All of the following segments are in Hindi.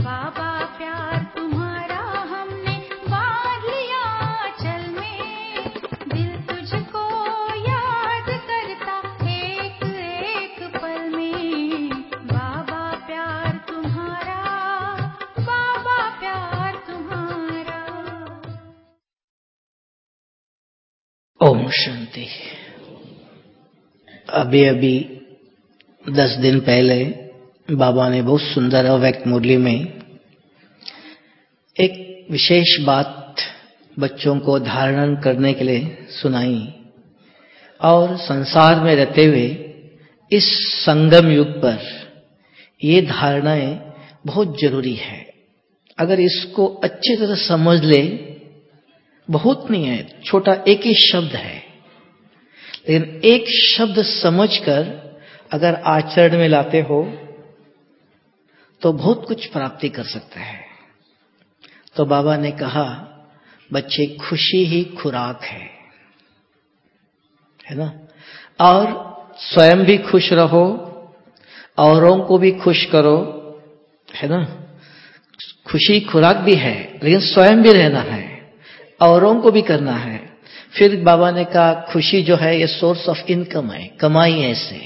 बाबा प्यार तुम्हारा हमने बांध लिया आंचल में, दिल तुझको याद करता एक एक पल में। बाबा प्यार तुम्हारा, बाबा प्यार तुम्हारा। ओम शांति। अभी 10 दिन पहले बाबा ने बहुत सुंदर अव्यक्त मुरली में एक विशेष बात बच्चों को धारण करने के लिए सुनाई। और संसार में रहते हुए इस संगम युग पर ये धारणाएं बहुत जरूरी है। अगर इसको अच्छी तरह समझ ले, बहुत नहीं है, छोटा एक ही शब्द है, लेकिन एक शब्द समझकर अगर आचरण में लाते हो तो बहुत कुछ प्राप्ति कर सकते हैं। तो बाबा ने कहा, बच्चे खुशी ही खुराक है ना। और स्वयं भी खुश रहो, औरों को भी खुश करो, है ना। खुशी खुराक भी है, लेकिन स्वयं भी रहना है, औरों को भी करना है। फिर बाबा ने कहा, खुशी जो है ये सोर्स ऑफ इनकम है, कमाई है इससे।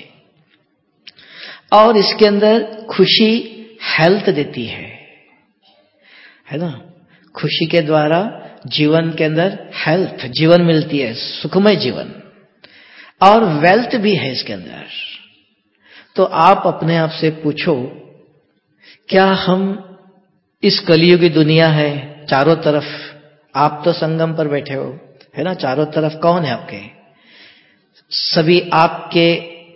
और इसके अंदर खुशी हेल्थ देती है ना। खुशी के द्वारा जीवन के अंदर हेल्थ, जीवन मिलती है, सुखमय जीवन। और वेल्थ भी है इसके अंदर। तो आप अपने आप से पूछो, क्या हम इस कलियुगी दुनिया है, चारों तरफ आप तो संगम पर बैठे हो, है ना। चारों तरफ कौन है आपके? सभी आपके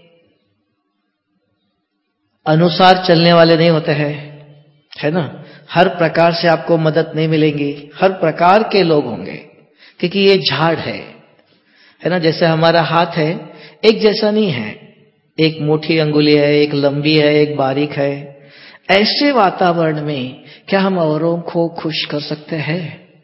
अनुसार चलने वाले नहीं होते हैं, है ना। हर प्रकार से आपको मदद नहीं मिलेंगी, हर प्रकार के लोग होंगे, क्योंकि ये झाड़ है ना। जैसे हमारा हाथ है, एक जैसा नहीं है, एक मोटी अंगुली है, एक लंबी है, एक बारीक है। ऐसे वातावरण में क्या हम औरों को खुश कर सकते हैं?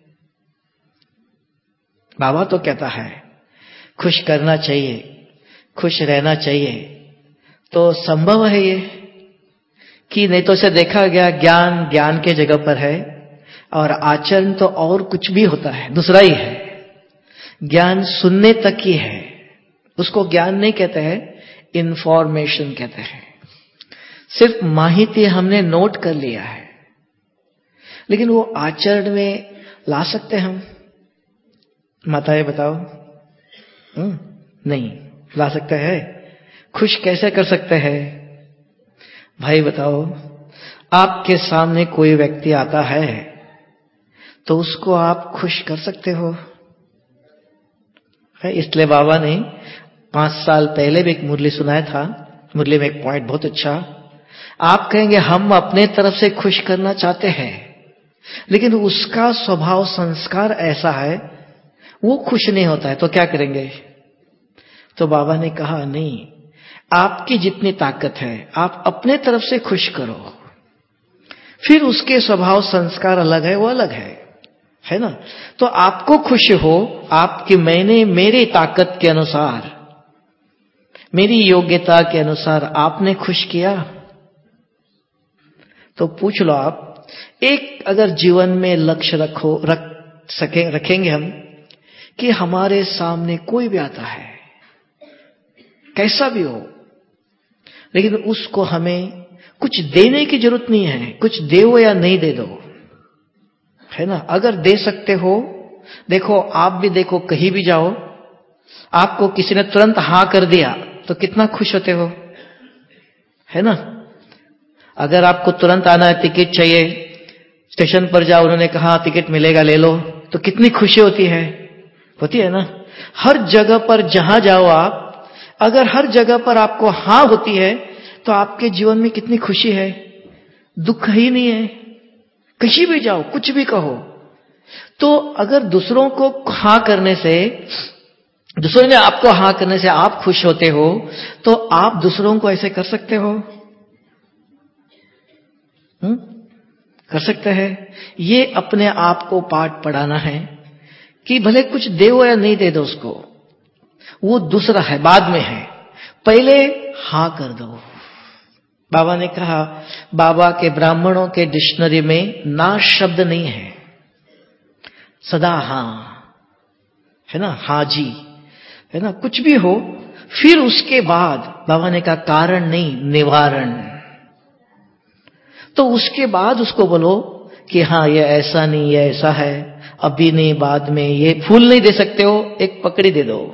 बाबा तो कहता है खुश करना चाहिए, खुश रहना चाहिए। तो संभव है ये कि नहीं तो से देखा गया ज्ञान के जगह पर है, और आचरण तो और कुछ भी होता है, दूसरा ही है। ज्ञान सुनने तक ही है, उसको ज्ञान नहीं कहते हैं, इंफॉर्मेशन कहते हैं। सिर्फ माहिती हमने नोट कर लिया है, लेकिन वो आचरण में ला सकते हम? माताएं बताओ। नहीं ला सकते हैं। खुश कैसे कर सकते हैं? भाई बताओ। आपके सामने कोई व्यक्ति आता है तो उसको आप खुश कर सकते हो? इसलिए बाबा ने 5 साल पहले भी एक मुरली सुनाया था। मुरली में एक पॉइंट बहुत अच्छा, आप कहेंगे हम अपने तरफ से खुश करना चाहते हैं, लेकिन उसका स्वभाव संस्कार ऐसा है वो खुश नहीं होता है, तो क्या करेंगे? तो बाबा ने कहा, नहीं, आपकी जितनी ताकत है आप अपने तरफ से खुश करो, फिर उसके स्वभाव संस्कार अलग है, वो अलग है ना। तो आपको खुश हो, आपकी मैंने मेरी ताकत के अनुसार, मेरी योग्यता के अनुसार आपने खुश किया। तो पूछ लो आप, एक अगर जीवन में लक्ष्य रखेंगे हम कि हमारे सामने कोई भी आता है, कैसा भी हो, लेकिन उसको हमें कुछ देने की जरूरत नहीं है, कुछ दो या नहीं दे दो, है ना। अगर दे सकते हो, देखो आप भी देखो, कहीं भी जाओ, आपको किसी ने तुरंत हाँ कर दिया तो कितना खुश होते हो, है ना। अगर आपको तुरंत आना है, टिकट चाहिए, स्टेशन पर जाओ, उन्होंने कहा टिकट मिलेगा ले लो, तो कितनी खुशी होती है ना। हर जगह पर जहां जाओ आप, अगर हर जगह पर आपको हाँ होती है तो आपके जीवन में कितनी खुशी है, दुख ही नहीं है। कहीं भी जाओ, कुछ भी कहो, तो अगर दूसरों को हाँ करने से, दूसरों ने आपको हाँ करने से आप खुश होते हो, तो आप दूसरों को ऐसे कर सकते हो? कर सकते हैं। ये अपने आप को पाठ पढ़ाना है कि भले कुछ दे या नहीं दे दो उसको, वो दूसरा है, बाद में है, पहले हाँ कर दो, बाबा ने कहा, बाबा के ब्राह्मणों के डिक्शनरी में ना शब्द नहीं है, सदा हाँ है ना, हाँ जी है ना, कुछ भी हो। फिर उसके बाद बाबा ने कहा कारण नहीं, निवारण। तो उसके बाद उसको बोलो कि हाँ ये ऐसा नहीं, ये ऐसा है, अभी नहीं, बाद में, ये फूल नहीं दे सकते हो, एक पकड़ी दे दो।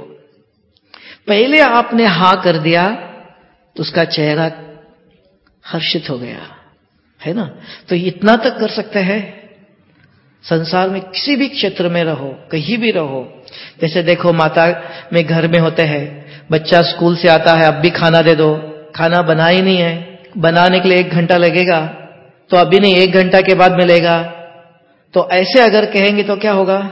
पहले आपने हाँ कर दिया तो उसका चेहरा हर्षित हो गया, है ना। तो इतना तक कर सकते हैं। संसार में किसी भी क्षेत्र में रहो, कहीं भी रहो। जैसे देखो, माता में घर में होते हैं, बच्चा स्कूल से आता है, अब भी खाना दे दो, खाना बना ही नहीं है, बनाने के लिए 1 घंटा लगेगा, तो अभी नहीं 1 घंटा के बाद मिलेगा। तो ऐसे अगर कहेंगे तो क्या होगा,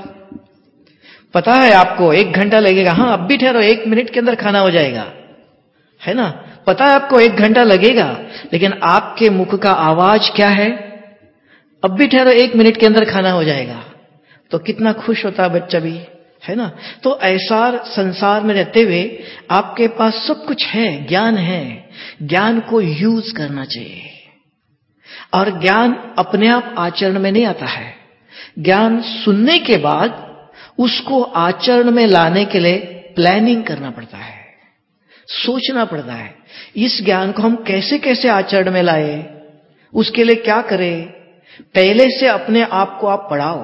पता है आपको 1 घंटा लगेगा, हाँ अब भी ठहरो, 1 मिनट के अंदर खाना हो जाएगा, है ना। पता है आपको 1 घंटा लगेगा, लेकिन आपके मुख का आवाज क्या है, अब भी ठहरो, 1 मिनट के अंदर खाना हो जाएगा। तो कितना खुश होता है बच्चा भी, है ना। तो ऐसा संसार में रहते हुए आपके पास सब कुछ है, ज्ञान है, ज्ञान को यूज करना चाहिए। और ज्ञान अपने आप आचरण में नहीं आता है, ज्ञान सुनने के बाद उसको आचरण में लाने के लिए प्लानिंग करना पड़ता है, सोचना पड़ता है। इस ज्ञान को हम कैसे कैसे आचरण में लाए, उसके लिए क्या करें, पहले से अपने आप को आप पढ़ाओ।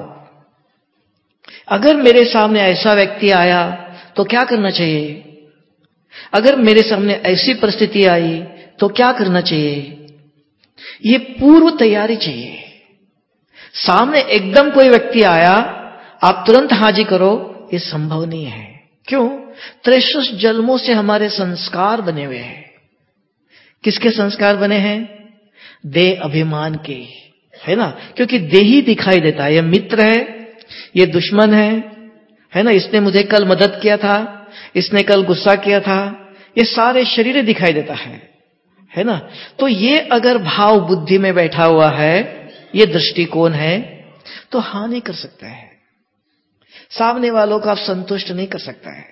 अगर मेरे सामने ऐसा व्यक्ति आया तो क्या करना चाहिए, अगर मेरे सामने ऐसी परिस्थिति आई तो क्या करना चाहिए, ये पूर्व तैयारी चाहिए। सामने एकदम कोई व्यक्ति आया, आप तुरंत हाजिर करो, ये संभव नहीं है। क्यों? 63 जन्मों से हमारे संस्कार बने हुए हैं। किसके संस्कार बने हैं? देह अभिमान के, है ना। क्योंकि देह ही दिखाई देता है, ये मित्र है, ये दुश्मन है ना, इसने मुझे कल मदद किया था, इसने कल गुस्सा किया था, ये सारे शरीर दिखाई देता है ना। तो ये अगर भाव बुद्धि में बैठा हुआ है, ये दृष्टिकोण है, तो हानि कर सकता है, सामने वालों को आप संतुष्ट नहीं कर सकता है।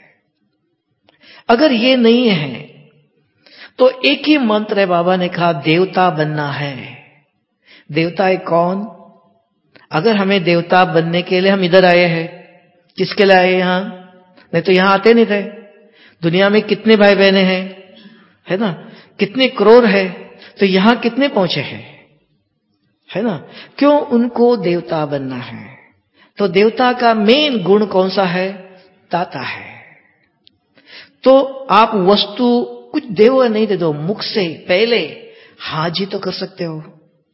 अगर ये नहीं है तो एक ही मंत्र है, बाबा ने कहा देवता बनना है। देवता है कौन? अगर हमें देवता बनने के लिए हम इधर आए हैं, किसके लिए आए यहां? नहीं तो यहां आते नहीं थे। दुनिया में कितने भाई बहने हैं, है ना, कितने करोड़ है, तो यहां कितने पहुंचे हैं, है ना। क्यों? उनको देवता बनना है। तो देवता का मेन गुण कौन सा है? दाता है। तो आप वस्तु कुछ देव नहीं दे दो, मुख से पहले हाजी तो कर सकते हो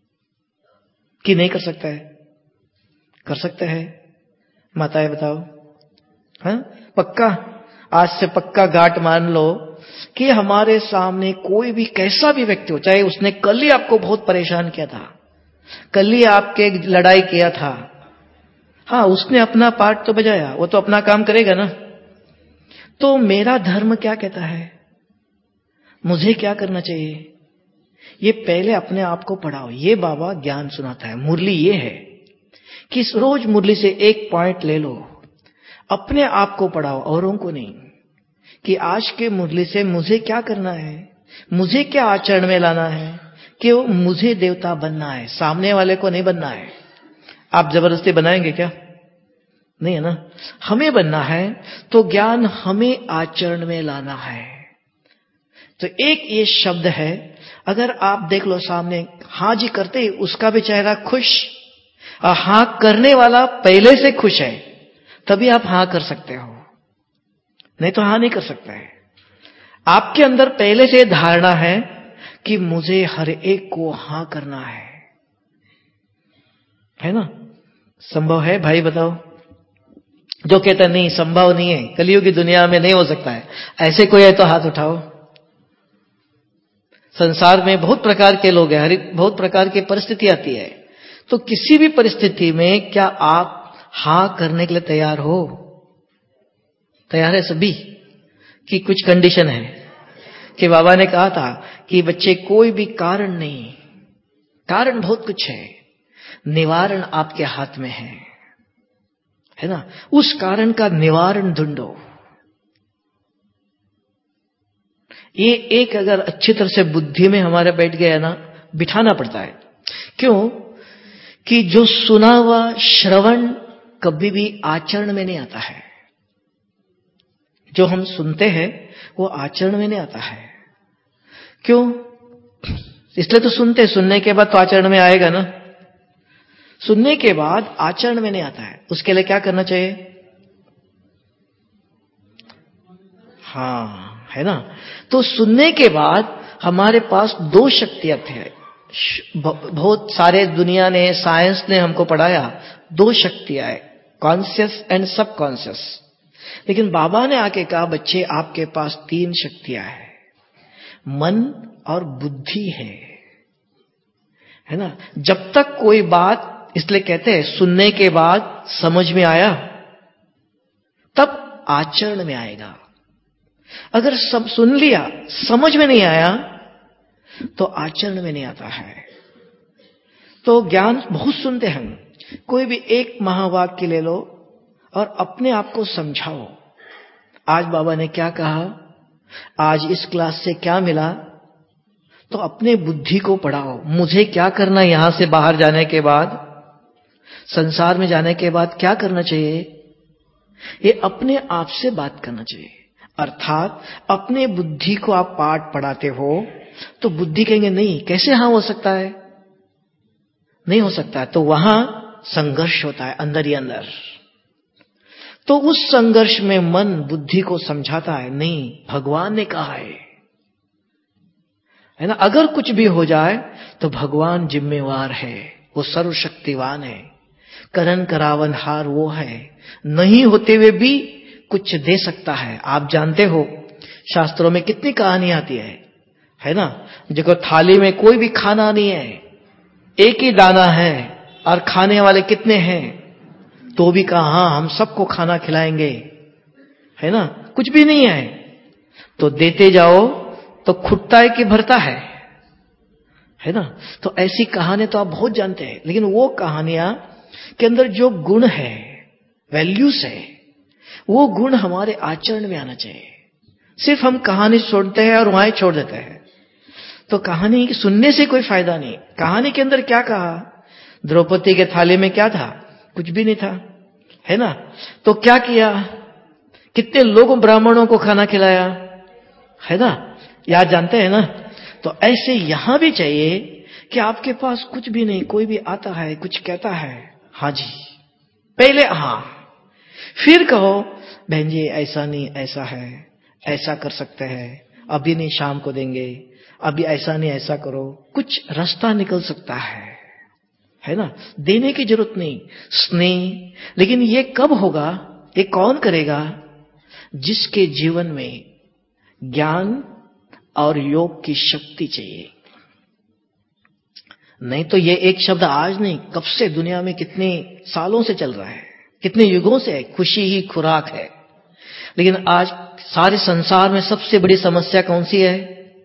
कि नहीं कर सकता है? कर सकते हैं। माताएं बताओ, हाँ पक्का, आज से पक्का गांठ मान लो कि हमारे सामने कोई भी कैसा भी व्यक्ति हो, चाहे उसने कल ही आपको बहुत परेशान किया था, कल ही आपके लड़ाई किया था, हाँ उसने अपना पार्ट तो बजाया, वो तो अपना काम करेगा ना। तो मेरा धर्म क्या कहता है, मुझे क्या करना चाहिए, ये पहले अपने आप को पढ़ाओ। ये बाबा ज्ञान सुनाता है। मुरली ये है कि रोज मुरली से एक पॉइंट ले लो, अपने आप को पढ़ाओ, औरों को नहीं। कि आज के मुरली से मुझे क्या करना है, मुझे क्या आचरण में लाना है, कि मुझे देवता बनना है, सामने वाले को नहीं बनना है। आप जबरदस्ती बनाएंगे क्या? नहीं है ना, हमें बनना है। तो ज्ञान हमें आचरण में लाना है। तो एक ये शब्द है, अगर आप देख लो सामने, हाँ जी करते ही उसका भी चेहरा खुश, और हाँ करने वाला पहले से खुश है, तभी आप हाँ कर सकते हो, नहीं तो हाँ नहीं कर सकते हैं। आपके अंदर पहले से धारणा है कि मुझे हर एक को हाँ करना है ना। संभव है भाई बताओ? जो कहता नहीं संभव नहीं है, कलयुग की दुनिया में नहीं हो सकता है, ऐसे कोई है तो हाथ उठाओ। संसार में बहुत प्रकार के लोग हैं, हर बहुत प्रकार की परिस्थिति आती है। तो किसी भी परिस्थिति में क्या आप हां करने के लिए तैयार हो? तैयार है सभी? कि कुछ कंडीशन है? कि बाबा ने कहा था कि बच्चे कोई भी कारण नहीं, कारण बहुत कुछ है, निवारण आपके हाथ में है ना। उस कारण का निवारण ढूंढो। ये एक अगर अच्छी तरह से बुद्धि में हमारे बैठ गया ना, बिठाना पड़ता है। क्यों? कि जो सुना हुआ श्रवण कभी भी आचरण में नहीं आता है। जो हम सुनते हैं वो आचरण में नहीं आता है। क्यों? इसलिए तो सुनते, सुनने के बाद तो आचरण में आएगा ना। सुनने के बाद आचरण में नहीं आता है, उसके लिए क्या करना चाहिए? हाँ, है ना। तो सुनने के बाद हमारे पास दो शक्तियां थे। बहुत सारे दुनिया ने, साइंस ने हमको पढ़ाया, दो शक्तियां है, कॉन्शियस एंड सबकॉन्शियस। लेकिन बाबा ने आके कहा, बच्चे आपके पास तीन शक्तियां हैं, मन और बुद्धि है ना। जब तक कोई बात, इसलिए कहते हैं सुनने के बाद समझ में आया तब आचरण में आएगा। अगर सब सुन लिया, समझ में नहीं आया तो आचरण में नहीं आता है। तो ज्ञान बहुत सुनते हैं हम, कोई भी एक महावाक्य ले लो और अपने आप को समझाओ, आज बाबा ने क्या कहा, आज इस क्लास से क्या मिला, तो अपने बुद्धि को पढ़ाओ। मुझे क्या करना, यहां से बाहर जाने के बाद, संसार में जाने के बाद क्या करना चाहिए, ये अपने आप से बात करना चाहिए। अर्थात अपने बुद्धि को आप पाठ पढ़ाते हो तो बुद्धि कहेंगे नहीं, कैसे हाँ हो सकता है, नहीं हो सकता है। तो वहां संघर्ष होता है अंदर ही अंदर। तो उस संघर्ष में मन बुद्धि को समझाता है, नहीं भगवान ने कहा है ना। अगर कुछ भी हो जाए तो भगवान जिम्मेवार है, वो सर्वशक्तिवान है, करन करावन हार वो है, नहीं होते हुए भी कुछ दे सकता है। आप जानते हो शास्त्रों में कितनी कहानी आती है ना। देखो थाली में कोई भी खाना नहीं है, एक ही दाना है और खाने वाले कितने हैं, तो भी कहा हाँ हम सबको खाना खिलाएंगे, है ना। कुछ भी नहीं है तो देते जाओ तो खुटता है कि भरता है ना। तो ऐसी कहानी तो आप बहुत जानते हैं। लेकिन वो कहानियां के अंदर जो गुण है, वैल्यूज है, वो गुण हमारे आचरण में आना चाहिए। सिर्फ हम कहानी सुनते हैं और वहां छोड़ देते हैं, तो कहानी सुनने से कोई फायदा नहीं। कहानी के अंदर क्या कहा, द्रौपदी के थाली में क्या था, कुछ भी नहीं था, है ना। तो क्या किया, कितने लोगों ब्राह्मणों को खाना खिलाया, है ना, याद जानते हैं ना। तो ऐसे यहां भी चाहिए कि आपके पास कुछ भी नहीं, कोई भी आता है कुछ कहता है, हाँ जी पहले हाँ, फिर कहो बहन जी ऐसा नहीं ऐसा है, ऐसा कर सकते हैं, अभी नहीं शाम को देंगे, अभी ऐसा नहीं ऐसा करो, कुछ रास्ता निकल सकता है ना। देने की जरूरत नहीं, स्नेह। लेकिन ये कब होगा, ये कौन करेगा, जिसके जीवन में ज्ञान और योग की शक्ति चाहिए। नहीं तो ये एक शब्द आज नहीं, कब से दुनिया में कितने सालों से चल रहा है, कितने युगों से है, खुशी ही खुराक है। लेकिन आज सारे संसार में सबसे बड़ी समस्या कौन सी है,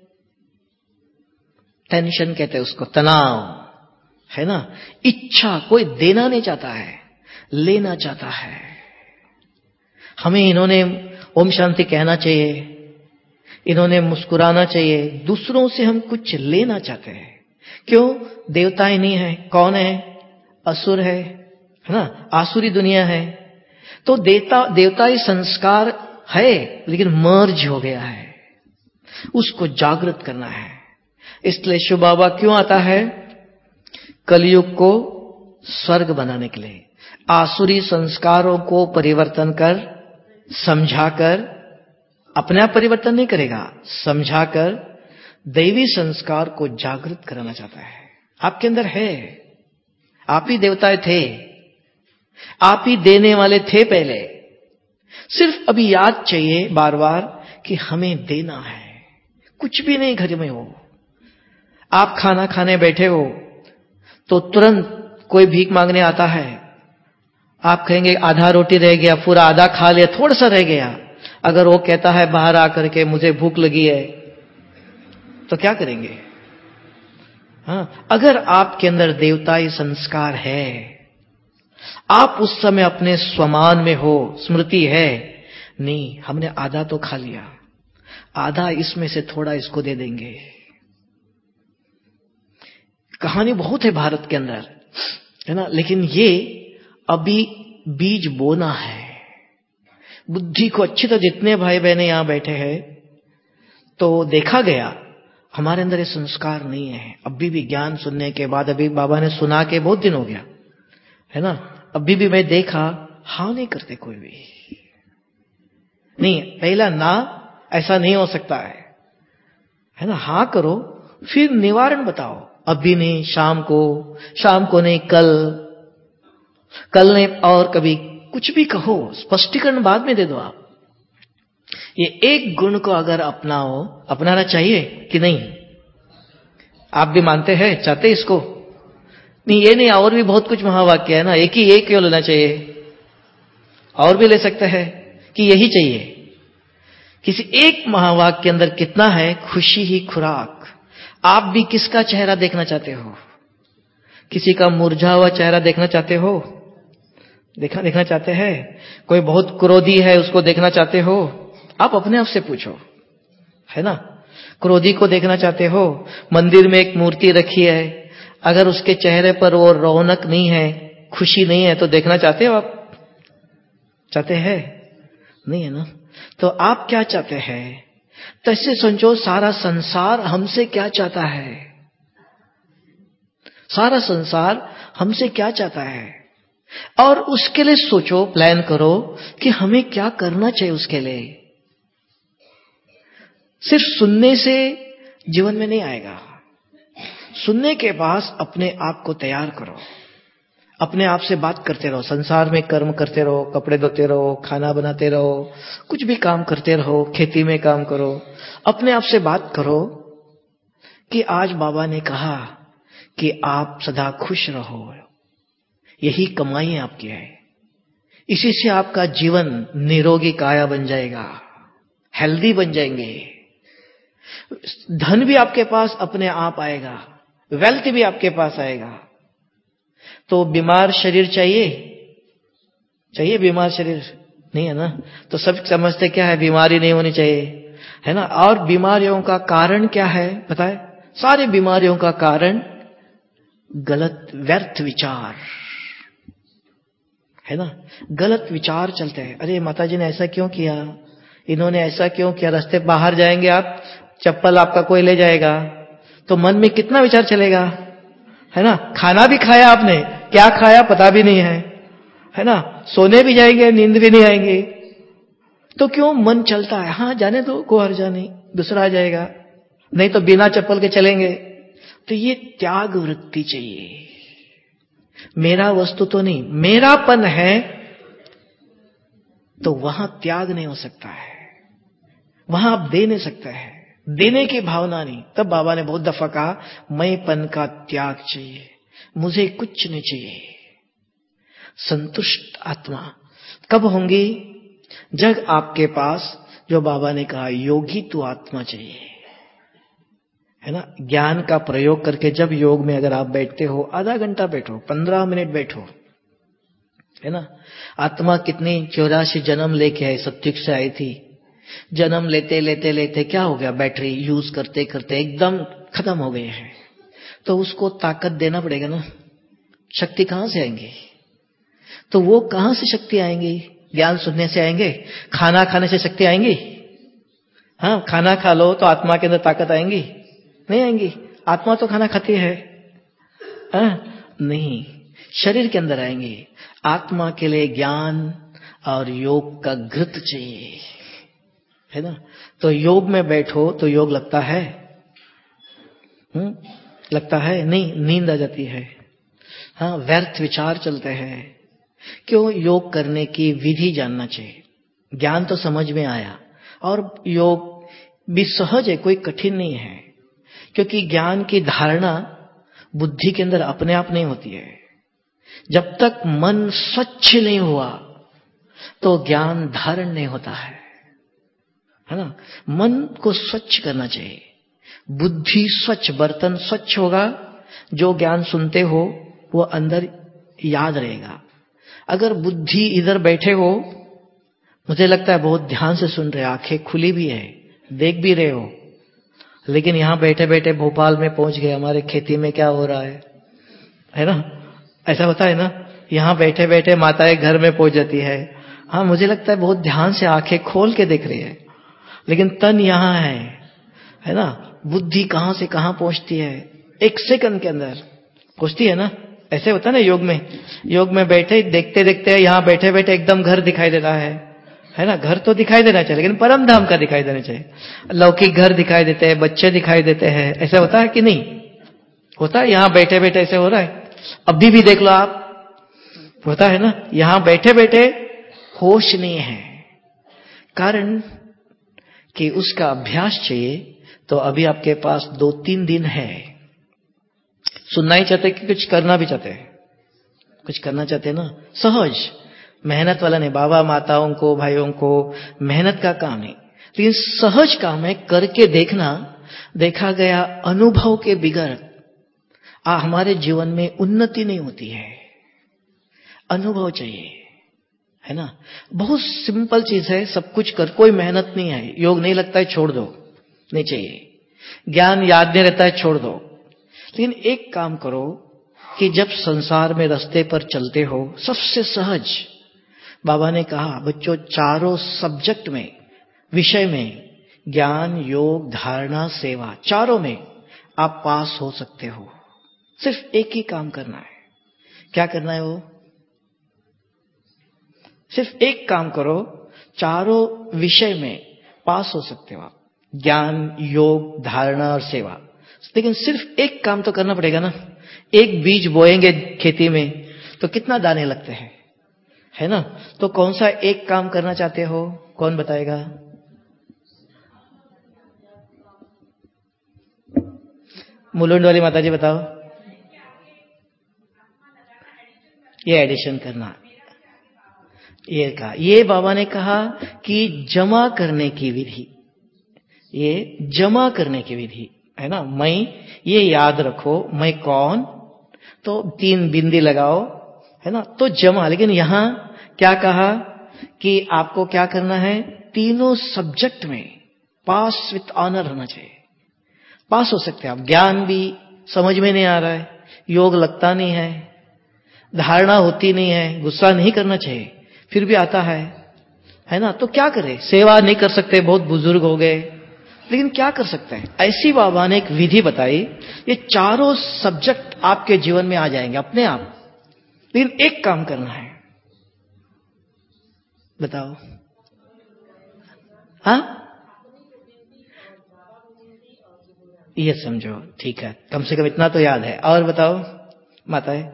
टेंशन कहते हैं उसको, तनाव, है ना। इच्छा, कोई देना नहीं चाहता है, लेना चाहता है। हमें इन्होंने ओम शांति कहना चाहिए, इन्होंने मुस्कुराना चाहिए, दूसरों से हम कुछ लेना चाहते हैं। क्यों, देवताएं नहीं है, कौन है, असुर है ना, आसुरी दुनिया है। तो देवताई संस्कार है लेकिन मर्ज हो गया है, उसको जागृत करना है। इसलिए शिव बाबा क्यों आता है, कलयुग को स्वर्ग बनाने के लिए। आसुरी संस्कारों को परिवर्तन कर, समझाकर, अपने आप परिवर्तन नहीं करेगा, समझाकर दैवी संस्कार को जागृत कराना चाहता है। आपके अंदर है, आप ही देवताएं थे, आप ही देने वाले थे पहले, सिर्फ अभी याद चाहिए बार बार कि हमें देना है। कुछ भी नहीं घर में हो, आप खाना खाने बैठे हो तो तुरंत कोई भीख मांगने आता है, आप कहेंगे आधा रोटी रह गया, पूरा आधा खा लिया, थोड़ा सा रह गया। अगर वो कहता है बाहर आकर के मुझे भूख लगी है, तो क्या करेंगे। हाँ, अगर आपके अंदर देवताई संस्कार है, आप उस समय अपने स्वमान में हो, स्मृति है, नहीं हमने आधा तो खा लिया, आधा इसमें से थोड़ा इसको दे देंगे। कहानी बहुत है भारत के अंदर, है ना, लेकिन ये अभी बीज बोना है। बुद्धि को अच्छी तरह, जितने भाई बहने यहां बैठे हैं, तो देखा गया हमारे अंदर ये संस्कार नहीं है। अभी भी ज्ञान सुनने के बाद, अभी बाबा ने सुना के बहुत दिन हो गया, है ना, अभी भी मैं देखा हाँ नहीं करते कोई भी नहीं। पहला ना ऐसा नहीं हो सकता है ना, हाँ करो, फिर निवारण बताओ। अभी नहीं, शाम को नहीं, कल नहीं, और कभी कुछ भी कहो, स्पष्टीकरण बाद में दे दो आप। ये एक गुण को अगर अपनाना चाहिए कि नहीं? आप भी मानते हैं, चाहते इसको? नहीं, ये नहीं, और भी बहुत कुछ महावाक्य है ना, एक ही क्यों लेना चाहिए? और भी ले सकते हैं कि यही चाहिए? किसी एक महावाक्य के अंदर कितना है, खुशी ही खुराक। आप भी किसका चेहरा देखना चाहते हो? किसी का मुरझा हुआ चेहरा देखना चाहते हो? देखना चाहते हैं? कोई बहुत क्रोधी है, उसको देखना चाहते हो? आप अपने आप से पूछो, है ना, क्रोधी को देखना चाहते हो? मंदिर में एक मूर्ति रखी है, अगर उसके चेहरे पर वो रौनक नहीं है, खुशी नहीं है, तो देखना चाहते हो आप? चाहते हैं? नहीं है ना। तो आप क्या चाहते हैं? तो इससे समझो, सारा संसार हमसे क्या चाहता है? सारा संसार हमसे क्या चाहता है? और उसके लिए सोचो, प्लान करो कि हमें क्या करना चाहिए उसके लिए। सिर्फ सुनने से जीवन में नहीं आएगा। सुनने के बाद अपने आप को तैयार करो, अपने आप से बात करते रहो। संसार में कर्म करते रहो, कपड़े धोते रहो, खाना बनाते रहो, कुछ भी काम करते रहो, खेती में काम करो। अपने आप से बात करो कि आज बाबा ने कहा कि आप सदा खुश रहो, यही कमाई आपकी है। इसी से आपका जीवन निरोगी काया बन जाएगा, हेल्दी बन जाएंगे। धन भी आपके पास अपने आप आएगा, वेल्थ भी आपके पास आएगा। तो बीमार शरीर चाहिए बीमार शरीर नहीं है ना। तो सब समझते क्या है, बीमारी नहीं होनी चाहिए, है ना। और बीमारियों का कारण क्या है पता है? सारी बीमारियों का कारण गलत व्यर्थ विचार, है ना। गलत विचार चलते हैं। अरे माताजी ने ऐसा क्यों किया, इन्होंने ऐसा क्यों किया। रास्ते बाहर जाएंगे आप, चप्पल आपका कोई ले जाएगा, तो मन में कितना विचार चलेगा, है ना। खाना भी खाया आपने, क्या खाया पता भी नहीं है ना। सोने भी जाएंगे, नींद भी नहीं आएंगे। तो क्यों मन चलता है, हाँ जाने दो, कोई हर्जा नहीं, दूसरा आ जाएगा, नहीं तो बिना चप्पल के चलेंगे। तो ये त्याग वृत्ति चाहिए। मेरा वस्तु तो नहीं, मेरापन है, तो वहां त्याग नहीं हो सकता है, वहां आप दे नहीं सकते हैं। देने की भावना नहीं। तब बाबा ने बहुत दफा कहा, मैंपन का त्याग चाहिए, मुझे कुछ नहीं चाहिए। संतुष्ट आत्मा कब होंगी? जब आपके पास, जो बाबा ने कहा, योगी तो आत्मा चाहिए, है ना। ज्ञान का प्रयोग करके जब योग में अगर आप बैठते हो, आधा घंटा बैठो, 15 मिनट बैठो, है ना। आत्मा कितनी 84 जन्म लेके आई, सत्युग से आई थी। जन्म लेते लेते लेते क्या हो गया, बैटरी यूज करते करते एकदम खत्म हो गए हैं। तो उसको ताकत देना पड़ेगा ना। शक्ति कहां से आएंगी? तो वो कहां से शक्ति आएंगी? ज्ञान सुनने से आएंगे? खाना खाने से शक्ति आएंगी? हाँ, खाना खा लो तो आत्मा के अंदर ताकत आएंगी? नहीं आएंगी। आत्मा तो खाना खाती है, हाँ? नहीं, शरीर के अंदर आएंगी। आत्मा के लिए ज्ञान और योग का घृत चाहिए, है ना। तो योग में बैठो तो योग लगता है, लगता है नहीं, नींद आ जाती है, हाँ, व्यर्थ विचार चलते हैं। क्यों? योग करने की विधि जानना चाहिए। ज्ञान तो समझ में आया, और योग भी सहज है, कोई कठिन नहीं है। क्योंकि ज्ञान की धारणा बुद्धि के अंदर अपने आप नहीं होती है। जब तक मन स्वच्छ नहीं हुआ तो ज्ञान धारण नहीं होता है ना। मन को स्वच्छ करना चाहिए। बुद्धि स्वच्छ, बर्तन स्वच्छ होगा, जो ज्ञान सुनते हो वो अंदर याद रहेगा। अगर बुद्धि इधर बैठे हो, मुझे लगता है बहुत ध्यान से सुन रहे, आंखें खुली भी है, देख भी रहे हो, लेकिन यहां बैठे बैठे भोपाल में पहुंच गए, हमारे खेती में क्या हो रहा है ना? ऐसा होता है ना, यहां बैठे बैठे माताएं घर में पहुंच जाती है। हाँ, मुझे लगता है बहुत ध्यान से आंखें खोल के देख रही है, लेकिन तन यहां है ना? बुद्धि कहां से कहां पहुंचती है, एक सेकंड के अंदर पहुंचती है ना। ऐसे होता है ना योग में बैठे देखते देखते यहां बैठे बैठे एकदम घर दिखाई दे रहा है ना? घर तो दिखाई देना चाहिए, लेकिन परम धाम का दिखाई देना चाहिए। लौकिक घर दिखाई देते हैं, बच्चे दिखाई देते हैं, ऐसा होता है कि नहीं होता है? यहां बैठे बैठे ऐसे हो रहा है, अभी भी देख लो आप, होता है ना? यहां बैठे बैठे होश नहीं है, कारण कि उसका अभ्यास चाहिए। तो अभी आपके पास 2-3 दिन है, सुनना ही चाहते कि कुछ करना भी चाहते हैं? कुछ करना चाहते हैं ना? सहज मेहनत वाला नहीं, बाबा माताओं को भाइयों को मेहनत का काम नहीं, लेकिन सहज काम है, करके देखना। देखा गया अनुभव के बिगड़ हमारे जीवन में उन्नति नहीं होती है। अनुभव चाहिए, है ना? बहुत सिंपल चीज है, सब कुछ कर, कोई मेहनत नहीं है। योग नहीं लगता है, छोड़ दो, नहीं चाहिए। ज्ञान याद नहीं रहता है, छोड़ दो। लेकिन एक काम करो कि जब संसार में रास्ते पर चलते हो, सबसे सहज बाबा ने कहा बच्चों, चारों सब्जेक्ट में, विषय में, ज्ञान योग धारणा सेवा, चारों में आप पास हो सकते हो। सिर्फ एक ही काम करना है। क्या करना है? वो सिर्फ एक काम करो, चारों विषय में पास हो सकते हो आप, ज्ञान योग धारणा और सेवा। लेकिन सिर्फ एक काम तो करना पड़ेगा ना। एक बीज बोएंगे खेती में तो कितना दाने लगते हैं, है ना? तो कौन सा एक काम करना चाहते हो? कौन बताएगा? मुलुंड वाली माता जी बताओ। ये एडिशन करना, ये कहा, ये बाबा ने कहा कि जमा करने की विधि, ये जमा करने की विधि है ना। मैं, ये याद रखो मैं कौन, तो 3 बिंदी लगाओ, है ना? तो जमा। लेकिन यहां क्या कहा कि आपको क्या करना है? तीनों सब्जेक्ट में पास विथ ऑनर होना चाहिए। पास हो सकते हैं आप। ज्ञान भी समझ में नहीं आ रहा है, योग लगता नहीं है, धारणा होती नहीं है, गुस्सा नहीं करना चाहिए, फिर भी आता है ना? तो क्या करें? सेवा नहीं कर सकते, बहुत बुजुर्ग हो गए, लेकिन क्या कर सकते हैं? ऐसी बाबा ने एक विधि बताई, ये चारों सब्जेक्ट आपके जीवन में आ जाएंगे अपने आप। लेकिन एक काम करना है, बताओ। हाँ, ये समझो, ठीक है, कम से कम इतना तो याद है। और बताओ माताएं।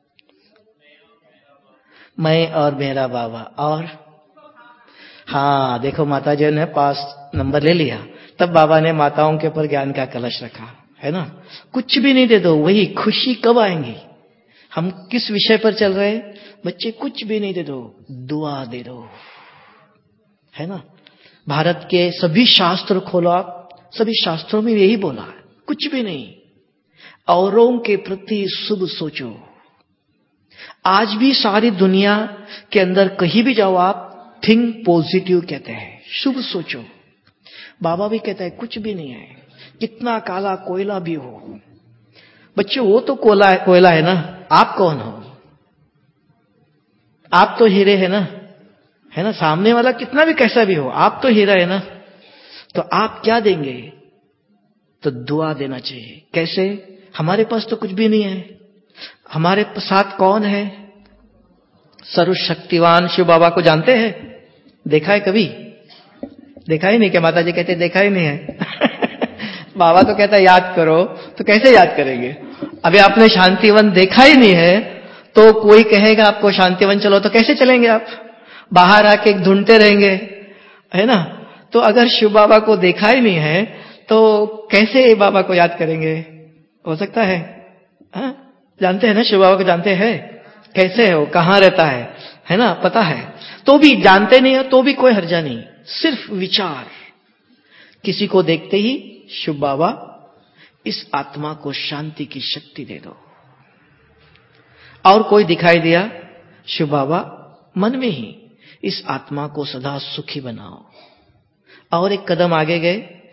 मैं और मेरा बाबा। और हाँ, देखो माता जी ने पास नंबर ले लिया, तब बाबा ने माताओं के ऊपर ज्ञान का कलश रखा, है ना? कुछ भी नहीं दे दो, वही खुशी कब आएंगी? हम किस विषय पर चल रहे हैं बच्चे? कुछ भी नहीं दे दो, दुआ दे दो, है ना? भारत के सभी शास्त्र खोलो आप, सभी शास्त्रों में यही बोला है, कुछ भी नहीं, औरों के प्रति शुभ सोचो। आज भी सारी दुनिया के अंदर कहीं भी जाओ आप, थिंक पॉजिटिव कहते हैं, शुभ सोचो। बाबा भी कहता है कुछ भी नहीं है, कितना काला कोयला भी हो बच्चे, वो तो कोयला है ना, आप कौन हो? आप तो हीरे है ना? सामने वाला कितना भी कैसा भी हो, आप तो हीरा है ना। तो आप क्या देंगे? तो दुआ देना चाहिए। कैसे? हमारे पास तो कुछ भी नहीं है, हमारे साथ कौन है? सर्वशक्तिवान शिव बाबा को जानते हैं? देखा है कभी? देखा ही नहीं क्या? माता जी कहते देखा ही नहीं है। बाबा तो कहता है याद करो, तो कैसे याद करेंगे? अभी आपने शांतिवन देखा ही नहीं है, तो कोई कहेगा आपको शांतिवन चलो, तो कैसे चलेंगे आप? बाहर आके ढूंढते रहेंगे, है ना? तो अगर शिव बाबा को देखा ही नहीं है, तो कैसे बाबा को याद करेंगे? हो सकता है? हाँ? जानते हैं ना शिव बाबा को? जानते हैं कैसे है वो, कहां रहता है ना? पता है। तो भी जानते नहीं हो तो भी कोई हर्जा नहीं, सिर्फ विचार। किसी को देखते ही शिव बाबा इस आत्मा को शांति की शक्ति दे दो। और कोई दिखाई दिया, शिव बाबा मन में ही इस आत्मा को सदा सुखी बनाओ। और एक कदम आगे गए,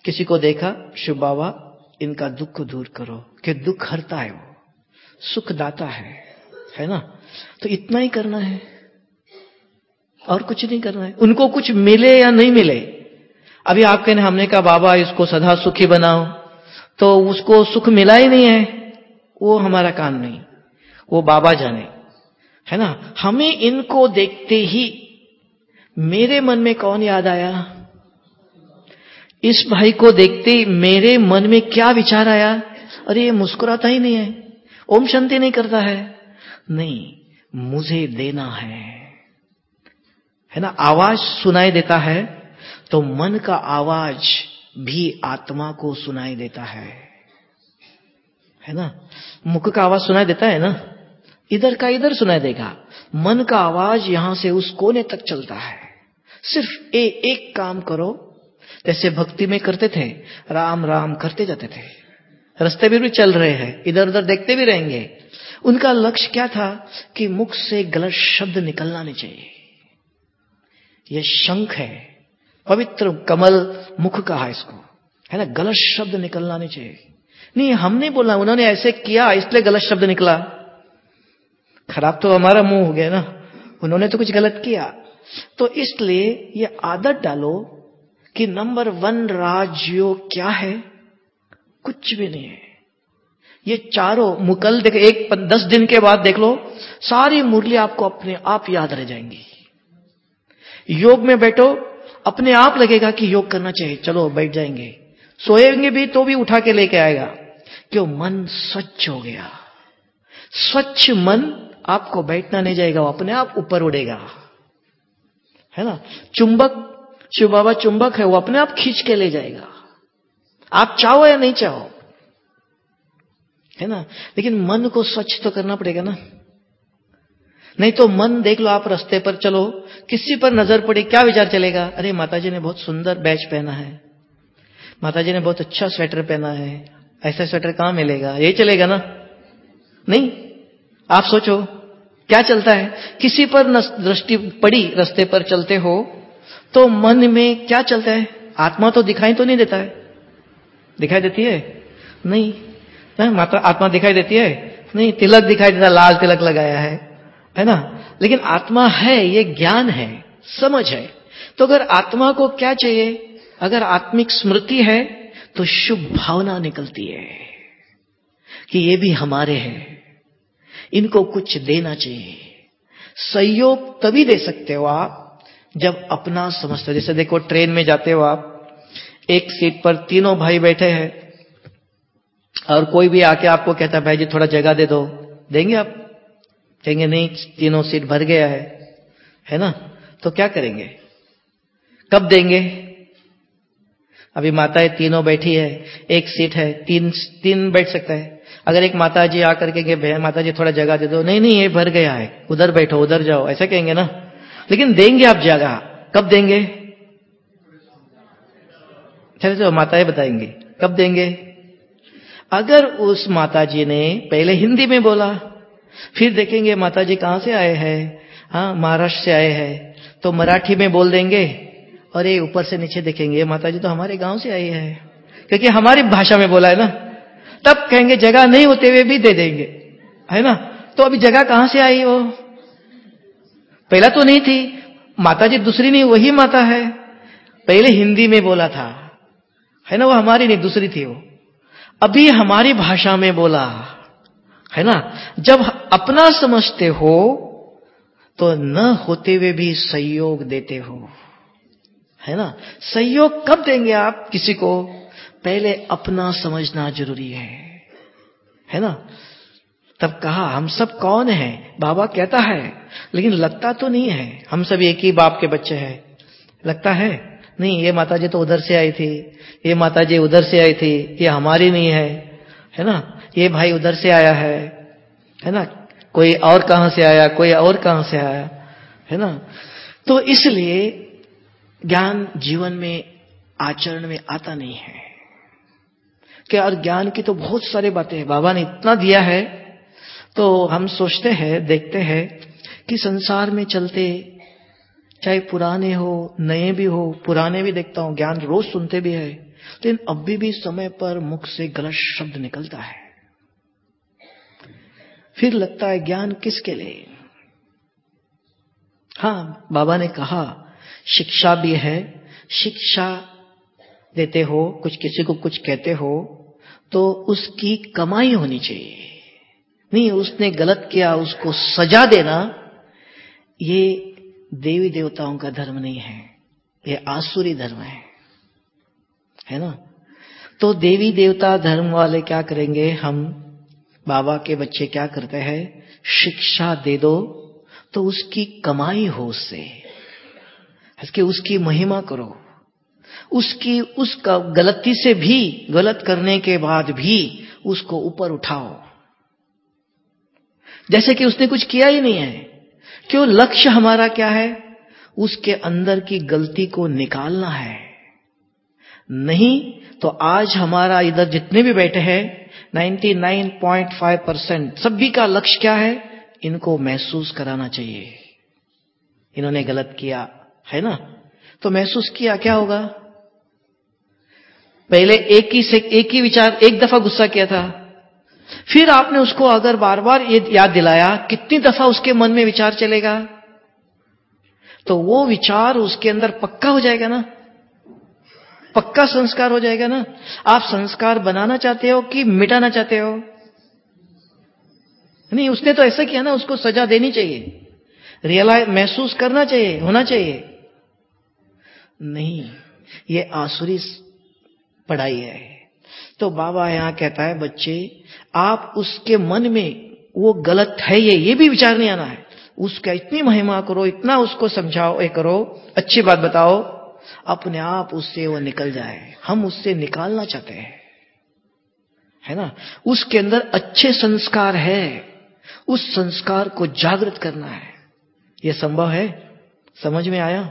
किसी को देखा, शिव बाबा इनका दुख दूर करो, कि दुख हरता है, वो सुख दाता है ना। तो इतना ही करना है और कुछ नहीं करना है। उनको कुछ मिले या नहीं मिले, अभी आप कहने हमने कहा बाबा इसको सदा सुखी बनाओ, तो उसको सुख मिला ही नहीं है, वो हमारा काम नहीं, वो बाबा जाने, है ना। हमें इनको देखते ही मेरे मन में कौन याद आया, इस भाई को देखते ही मेरे मन में क्या विचार आया, अरे ये मुस्कुराता ही नहीं है, ओम शांति नहीं करता है, नहीं मुझे देना है ना। आवाज सुनाई देता है तो मन का आवाज भी आत्मा को सुनाई देता है ना। मुख का आवाज सुनाई देता है ना, इधर का इधर सुनाई देगा, मन का आवाज यहां से उस कोने तक चलता है। सिर्फ एक काम करो, जैसे भक्ति में करते थे, राम राम करते जाते थे, रास्ते में भी चल रहे हैं, इधर उधर देखते भी रहेंगे। उनका लक्ष्य क्या था कि मुख से गलत शब्द निकलना नहीं चाहिए। यह शंख है, पवित्र कमल मुख कहा इसको, है ना, गलत शब्द निकलना नहीं चाहिए। नहीं, हमने बोला, उन्होंने ऐसे किया इसलिए गलत शब्द निकला, खराब तो हमारा मुंह हो गया ना, उन्होंने तो कुछ गलत किया। तो इसलिए ये आदत डालो कि नंबर 1 राजयोग क्या है, कुछ भी नहीं है। ये चारों मुकल देख, 10 दिन के बाद देख लो, सारी मुरली आपको अपने आप याद रह जाएंगी। योग में बैठो, अपने आप लगेगा कि योग करना चाहिए, चलो बैठ जाएंगे, सोएंगे भी तो भी उठा के लेके आएगा, क्यों, मन स्वच्छ हो गया। स्वच्छ मन आपको बैठना नहीं जाएगा, वो अपने आप ऊपर उड़ेगा, है ना। चुंबक, शिव बाबा चुंबक है, वो अपने आप खींच के ले जाएगा, आप चाहो या नहीं चाहो, है ना। लेकिन मन को स्वच्छ तो करना पड़ेगा ना, नहीं तो मन देख लो, आप रास्ते पर चलो, किसी पर नजर पड़ी, क्या विचार चलेगा, अरे माताजी ने बहुत सुंदर बैच पहना है, माताजी ने बहुत अच्छा स्वेटर पहना है, ऐसा स्वेटर कहां मिलेगा, यही चलेगा ना। नहीं, आप सोचो क्या चलता है। किसी पर दृष्टि पड़ी, रास्ते पर चलते हो तो मन में क्या चलता है, आत्मा तो दिखाई तो नहीं देता है, दिखाई देती है नहीं, माता आत्मा दिखाई देती है नहीं, तिलक दिखाई देता, लाल तिलक लगाया है ना। लेकिन आत्मा है, ये ज्ञान है, समझ है। तो अगर आत्मा को क्या चाहिए, अगर आत्मिक स्मृति है तो शुभ भावना निकलती है कि ये भी हमारे हैं, इनको कुछ देना चाहिए। सहयोग तभी दे सकते हो आप जब अपना समझते हो। जैसे देखो, ट्रेन में जाते हो आप, एक सीट पर तीनों भाई बैठे हैं और कोई भी आके आपको कहता है भाई जी थोड़ा जगह दे दो, देंगे आप? कहेंगे नहीं, तीनों सीट भर गया है ना। तो क्या करेंगे, कब देंगे? अभी माताएं तीनों बैठी है, एक सीट है, तीन बैठ सकता है। अगर एक माता जी आकर के माता जी थोड़ा जगह दे दो, नहीं नहीं ये भर गया है, उधर बैठो, उधर जाओ, ऐसा कहेंगे ना। लेकिन देंगे आप जगह, कब देंगे? चलो तो माताएं बताएंगे कब देंगे। अगर उस माता जी ने पहले हिंदी में बोला, फिर देखेंगे माता जी कहां से आए हैं, हाँ महाराष्ट्र से आए हैं, तो मराठी में बोल देंगे, और ये ऊपर से नीचे देखेंगे माता जी तो हमारे गांव से आई है, क्योंकि हमारी भाषा में बोला है ना। तब कहेंगे जगह नहीं होते हुए भी दे देंगे, है ना। तो अभी जगह कहां से आई वो? पहला तो नहीं थी माता जी, दूसरी नहीं, वही माता है, पहले हिंदी में बोला था, है ना, वो हमारी नहीं दूसरी थी वो, अभी हमारी भाषा में बोला, है ना। जब अपना समझते हो तो न होते हुए भी सहयोग देते हो, है ना। सहयोग कब देंगे आप किसी को? पहले अपना समझना जरूरी है ना। तब कहा हम सब कौन है, बाबा कहता है, लेकिन लगता तो नहीं है हम सब एक ही बाप के बच्चे हैं, लगता है नहीं, ये माताजी तो उधर से आई थी, ये माताजी उधर से आई थी, ये हमारी नहीं है ना। ये भाई उधर से आया है ना, कोई और कहां से आया, कोई और कहां से आया, है ना। तो इसलिए ज्ञान जीवन में, आचरण में आता नहीं है कि और ज्ञान की तो बहुत सारी बातें हैं, बाबा ने इतना दिया है। तो हम सोचते हैं, देखते हैं कि संसार में चलते, चाहे पुराने हो नए भी हो, पुराने भी देखता हूं, ज्ञान रोज सुनते भी है, लेकिन अभी भी समय पर मुख से गलत शब्द निकलता है। फिर लगता है ज्ञान किसके लिए? हाँ, बाबा ने कहा शिक्षा भी है, शिक्षा देते हो, कुछ किसी को कुछ कहते हो तो उसकी कमाई होनी चाहिए। नहीं, उसने गलत किया उसको सजा देना, ये देवी देवताओं का धर्म नहीं है, ये आसुरी धर्म है ना। तो देवी देवता धर्म वाले क्या करेंगे? हम बाबा के बच्चे क्या करते हैं? शिक्षा दे दो तो उसकी कमाई हो, उसकी महिमा करो, उसका गलती से भी, गलत करने के बाद भी उसको ऊपर उठाओ, जैसे कि उसने कुछ किया ही नहीं है। क्यों? लक्ष्य हमारा क्या है? उसके अंदर की गलती को निकालना है। नहीं तो आज हमारा इधर जितने भी बैठे हैं 99.5% सभी का लक्ष्य क्या है? इनको महसूस कराना चाहिए इन्होंने गलत किया है ना। तो महसूस किया क्या होगा? पहले एक ही विचार, एक दफा गुस्सा किया था, फिर आपने उसको अगर बार बार ये याद दिलाया, कितनी दफा उसके मन में विचार चलेगा? तो वो विचार उसके अंदर पक्का हो जाएगा ना, पक्का संस्कार हो जाएगा ना। आप संस्कार बनाना चाहते हो कि मिटाना चाहते हो? नहीं, उसने तो ऐसा किया ना, उसको सजा देनी चाहिए, रियलाइज महसूस करना चाहिए, होना चाहिए। नहीं, ये आसुरी पढ़ाई है। तो बाबा यहां कहता है बच्चे, आप उसके मन में वो गलत है ये भी विचार नहीं आना है। उसका इतनी महिमा करो, इतना उसको समझाओ, ये करो, अच्छी बात बताओ, अपने आप उससे वो निकल जाए। हम उससे निकालना चाहते हैं, है ना। उसके अंदर अच्छे संस्कार है, उस संस्कार को जागृत करना है। यह संभव है? समझ में आया?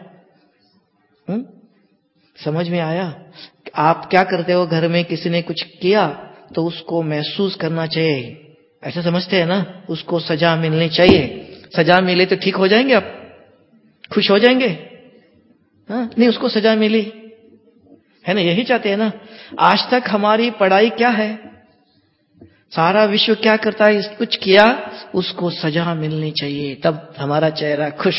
समझ में आया? आप क्या करते हो घर में? किसी ने कुछ किया तो उसको महसूस करना चाहिए, ऐसा समझते हैं ना। उसको सजा मिलनी चाहिए, सजा मिले तो ठीक हो जाएंगे, आप खुश हो जाएंगे। हाँ? नहीं, उसको सजा मिली है ना, यही चाहते हैं ना। आज तक हमारी पढ़ाई क्या है? सारा विश्व क्या करता है? कुछ किया उसको सजा मिलनी चाहिए, तब हमारा चेहरा खुश।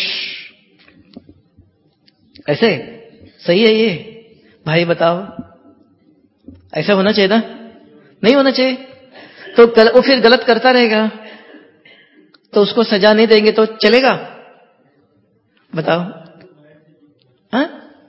ऐसे सही है ये? भाई बताओ, ऐसा होना चाहिए ना? नहीं होना चाहिए। तो वो फिर गलत करता रहेगा, तो उसको सजा नहीं देंगे तो चलेगा? बताओ। हाँ?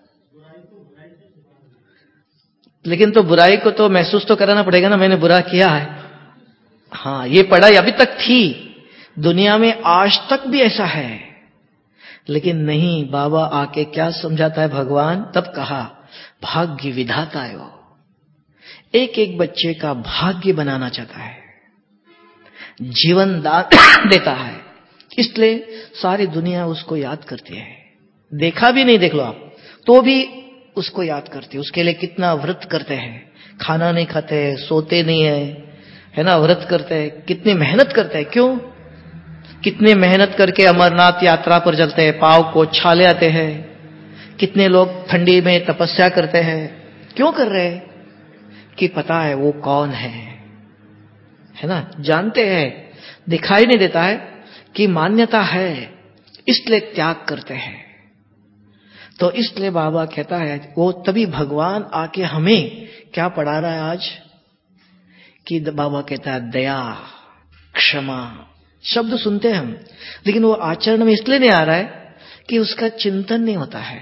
लेकिन तो बुराई को तो महसूस तो कराना पड़ेगा ना, मैंने बुरा किया है। हाँ, ये पढ़ाई अभी तक थी दुनिया में, आज तक भी ऐसा है। लेकिन नहीं, बाबा आके क्या समझाता है भगवान? तब कहा भाग्य विधाता है वो, एक एक बच्चे का भाग्य बनाना चाहता है, जीवन दान देता है। इसलिए सारी दुनिया उसको याद करती है। देखा भी नहीं, देख लो आप, तो भी उसको याद करते हैं। उसके लिए कितना व्रत करते हैं, खाना नहीं खाते, सोते नहीं है ना, व्रत करते हैं, कितनी मेहनत करते हैं। क्यों? कितने मेहनत करके अमरनाथ यात्रा पर चलते हैं, पांव को छाले आते हैं। कितने लोग ठंडी में तपस्या करते हैं। क्यों कर रहे हैं? कि पता है वो कौन है ना, जानते हैं, दिखाई नहीं देता है कि मान्यता है, इसलिए त्याग करते हैं। तो इसलिए बाबा कहता है वो तभी भगवान आके हमें क्या पढ़ा रहा है आज, कि बाबा कहता है दया, क्षमा। शब्द सुनते हैं हम, लेकिन वो आचरण में इसलिए नहीं आ रहा है कि उसका चिंतन नहीं होता है।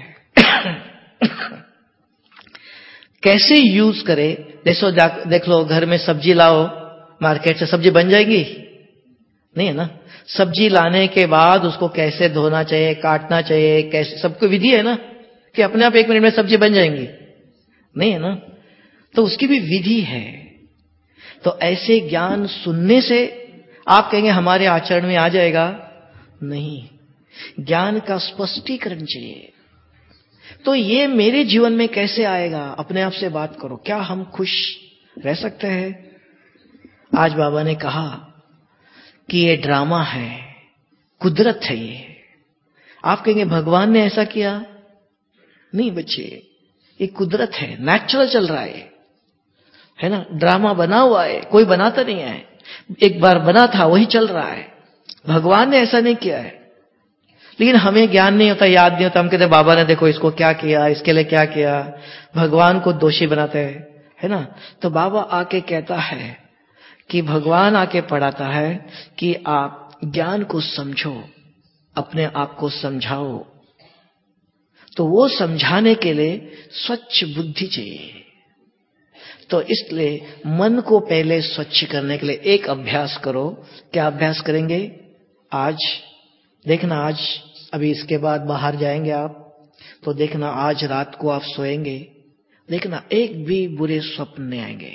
कैसे यूज करे? देख लो, घर में सब्जी लाओ, मार्केट से सब्जी बन जाएगी? नहीं है ना। सब्जी लाने के बाद उसको कैसे धोना चाहिए, काटना चाहिए, कैसे, सबको विधि है ना, कि अपने आप 1 मिनट में सब्जी बन जाएंगी? नहीं है ना। तो उसकी भी विधि है। तो ऐसे ज्ञान सुनने से आप कहेंगे हमारे आचरण में आ जाएगा? नहीं, ज्ञान का स्पष्टीकरण चाहिए। तो ये मेरे जीवन में कैसे आएगा? अपने आप से बात करो, क्या हम खुश रह सकते हैं? आज बाबा ने कहा कि ये ड्रामा है, कुदरत है ये। आप कहेंगे भगवान ने ऐसा किया? नहीं बच्चे, ये कुदरत है, नेचुरल चल रहा है ना। ड्रामा बना हुआ है, कोई बनाता नहीं है। एक बार बना था, वही चल रहा है। भगवान ने ऐसा नहीं किया है। लेकिन हमें ज्ञान नहीं होता, याद नहीं होता। हम कहते बाबा ने देखो इसको क्या किया, इसके लिए क्या किया, भगवान को दोषी बनाते हैं, है ना। तो बाबा आके कहता है कि भगवान आके पढ़ाता है कि आप ज्ञान को समझो, अपने आप को समझाओ। तो वो समझाने के लिए स्वच्छ बुद्धि चाहिए। तो इसलिए मन को पहले स्वच्छ करने के लिए एक अभ्यास करो। क्या अभ्यास करेंगे? आज देखना, आज अभी इसके बाद बाहर जाएंगे आप, तो देखना आज रात को आप सोएंगे, देखना एक भी बुरे स्वप्न नहीं आएंगे।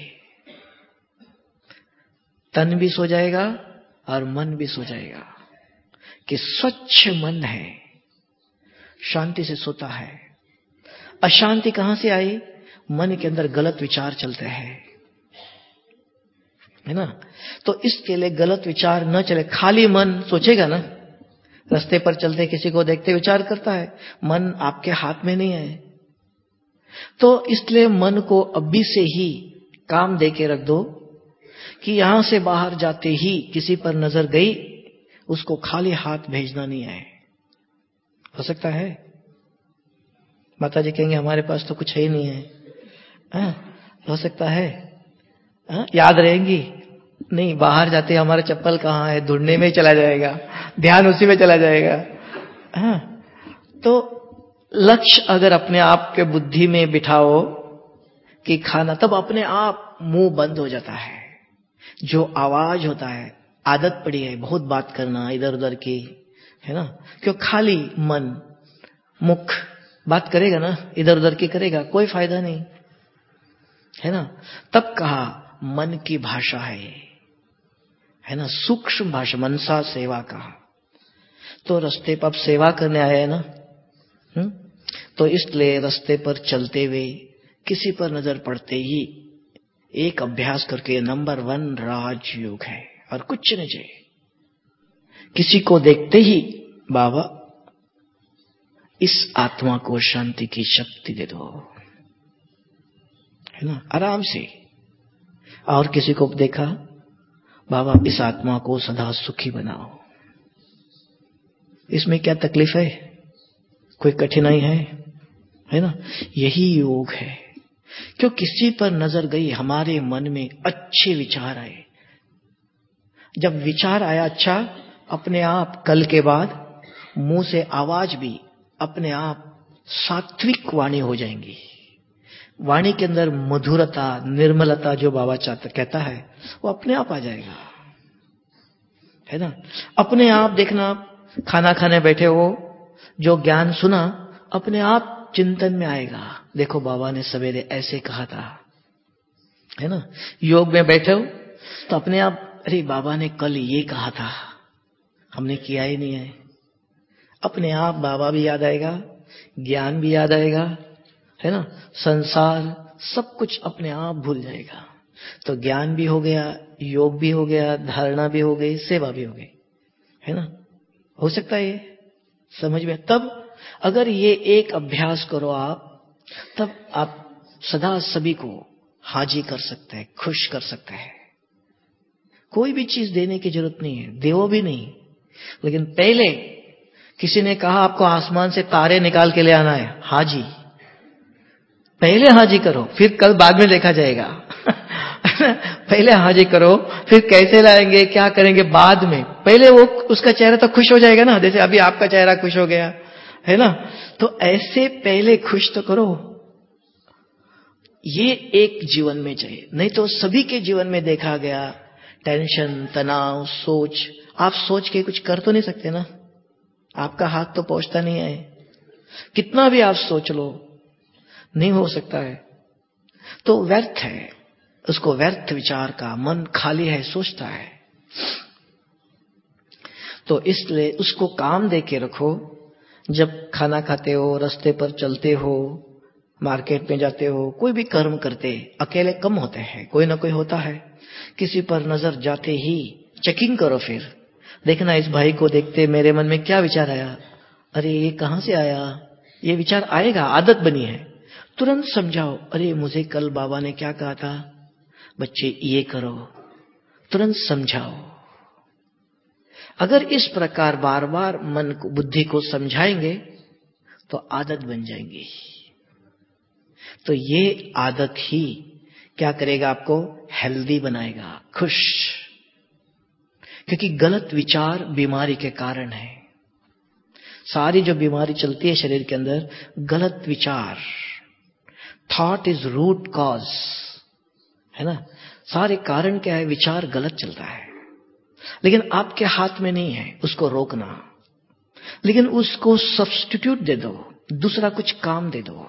तन भी सो जाएगा और मन भी सो जाएगा कि स्वच्छ मन है, शांति से सोता है। अशांति कहां से आई? मन के अंदर गलत विचार चलते हैं, है ना। तो इसके लिए गलत विचार न चले। खाली मन सोचेगा ना, रास्ते पर चलते किसी को देखते विचार करता है, मन आपके हाथ में नहीं है। तो इसलिए मन को अभी से ही काम दे के रख दो कि यहां से बाहर जाते ही किसी पर नजर गई, उसको खाली हाथ भेजना नहीं है। हो सकता है माता जी कहेंगे हमारे पास तो कुछ है ही नहीं है। हो सकता है याद रहेंगी नहीं, बाहर जाते हमारा चप्पल कहाँ है ढूंढने में ही चला जाएगा, ध्यान उसी में चला जाएगा। तो लक्ष्य अगर अपने आप के बुद्धि में बिठाओ कि खाना, तब अपने आप मुंह बंद हो जाता है। जो आवाज होता है, आदत पड़ी है बहुत बात करना इधर उधर की, है ना। क्यों? खाली मन, मुख बात करेगा ना, इधर उधर की करेगा, कोई फायदा नहीं, है ना। तब कहा मन की भाषा है ना, सूक्ष्म भाषा, मनसा सेवा कहा। तो रास्ते पर अब सेवा करने आए हैं ना, तो इसलिए रास्ते पर चलते हुए किसी पर नजर पड़ते ही एक अभ्यास करके नंबर 1 राजयोग है और कुछ नहीं चाहिए। किसी को देखते ही बाबा इस आत्मा को शांति की शक्ति दे दो, है ना, आराम से। और किसी को देखा, बाबा इस आत्मा को सदा सुखी बनाओ। इसमें क्या तकलीफ है? कोई कठिनाई है ना। यही योग है। क्यों? किसी पर नजर गई, हमारे मन में अच्छे विचार आए। जब विचार आया अच्छा, अपने आप कल के बाद मुंह से आवाज भी अपने आप सात्विक वाणी हो जाएंगी। वाणी के अंदर मधुरता, निर्मलता जो बाबा कहता है, वो अपने आप आ जाएगा, है ना। अपने आप देखना, खाना खाने बैठे हो, जो ज्ञान सुना अपने आप चिंतन में आएगा। देखो बाबा ने सवेरे ऐसे कहा था, है ना। योग में बैठे हो तो अपने आप, अरे बाबा ने कल ये कहा था, हमने किया ही नहीं है। अपने आप बाबा भी याद आएगा, ज्ञान भी याद आएगा, है ना। संसार सब कुछ अपने आप भूल जाएगा। तो ज्ञान भी हो गया, योग भी हो गया, धारणा भी हो गई, सेवा भी हो गई, है ना। हो सकता है ये समझ में। तब अगर ये एक अभ्यास करो आप, तब आप सदा सभी को हाजी कर सकते हैं, खुश कर सकते हैं। कोई भी चीज देने की जरूरत नहीं है, देवो भी नहीं। लेकिन पहले किसी ने कहा आपको आसमान से तारे निकाल के ले आना है, हाजी पहले हाजी करो, फिर कल बाद में देखा जाएगा। पहले हाजी करो, फिर कैसे लाएंगे क्या करेंगे बाद में। पहले वो उसका चेहरा तो खुश हो जाएगा ना, जैसे अभी आपका चेहरा खुश हो गया, है ना। तो ऐसे पहले खुश तो करो। ये एक जीवन में चाहिए, नहीं तो सभी के जीवन में देखा गया टेंशन, तनाव, सोच। आप सोच के कुछ कर तो नहीं सकते ना, आपका हाथ तो पहुंचता नहीं है। कितना भी आप सोच लो, नहीं हो सकता है। तो व्यर्थ है, उसको व्यर्थ विचार का, मन खाली है, सोचता है। तो इसलिए उसको काम दे के रखो। जब खाना खाते हो, रास्ते पर चलते हो, मार्केट में जाते हो, कोई भी कर्म करते, अकेले कम होते हैं, कोई ना कोई होता है। किसी पर नजर जाते ही चेकिंग करो। फिर देखना इस भाई को देखते मेरे मन में क्या विचार आया, अरे ये कहां से आया, ये विचार आएगा, आदत बनी है। तुरंत समझाओ, अरे मुझे कल बाबा ने क्या कहा था, बच्चे ये करो, तुरंत समझाओ। अगर इस प्रकार बार बार मन को, बुद्धि को समझाएंगे तो आदत बन जाएंगी। तो ये आदत ही क्या करेगा, आपको हेल्दी बनाएगा, खुश। क्योंकि गलत विचार बीमारी के कारण है। सारी जो बीमारी चलती है शरीर के अंदर, गलत विचार, थॉट इज रूट कॉज, है ना। सारे कारण क्या है, विचार गलत चलता है। लेकिन आपके हाथ में नहीं है उसको रोकना, लेकिन उसको सब्स्टिट्यूट दे दो, दूसरा कुछ काम दे दो,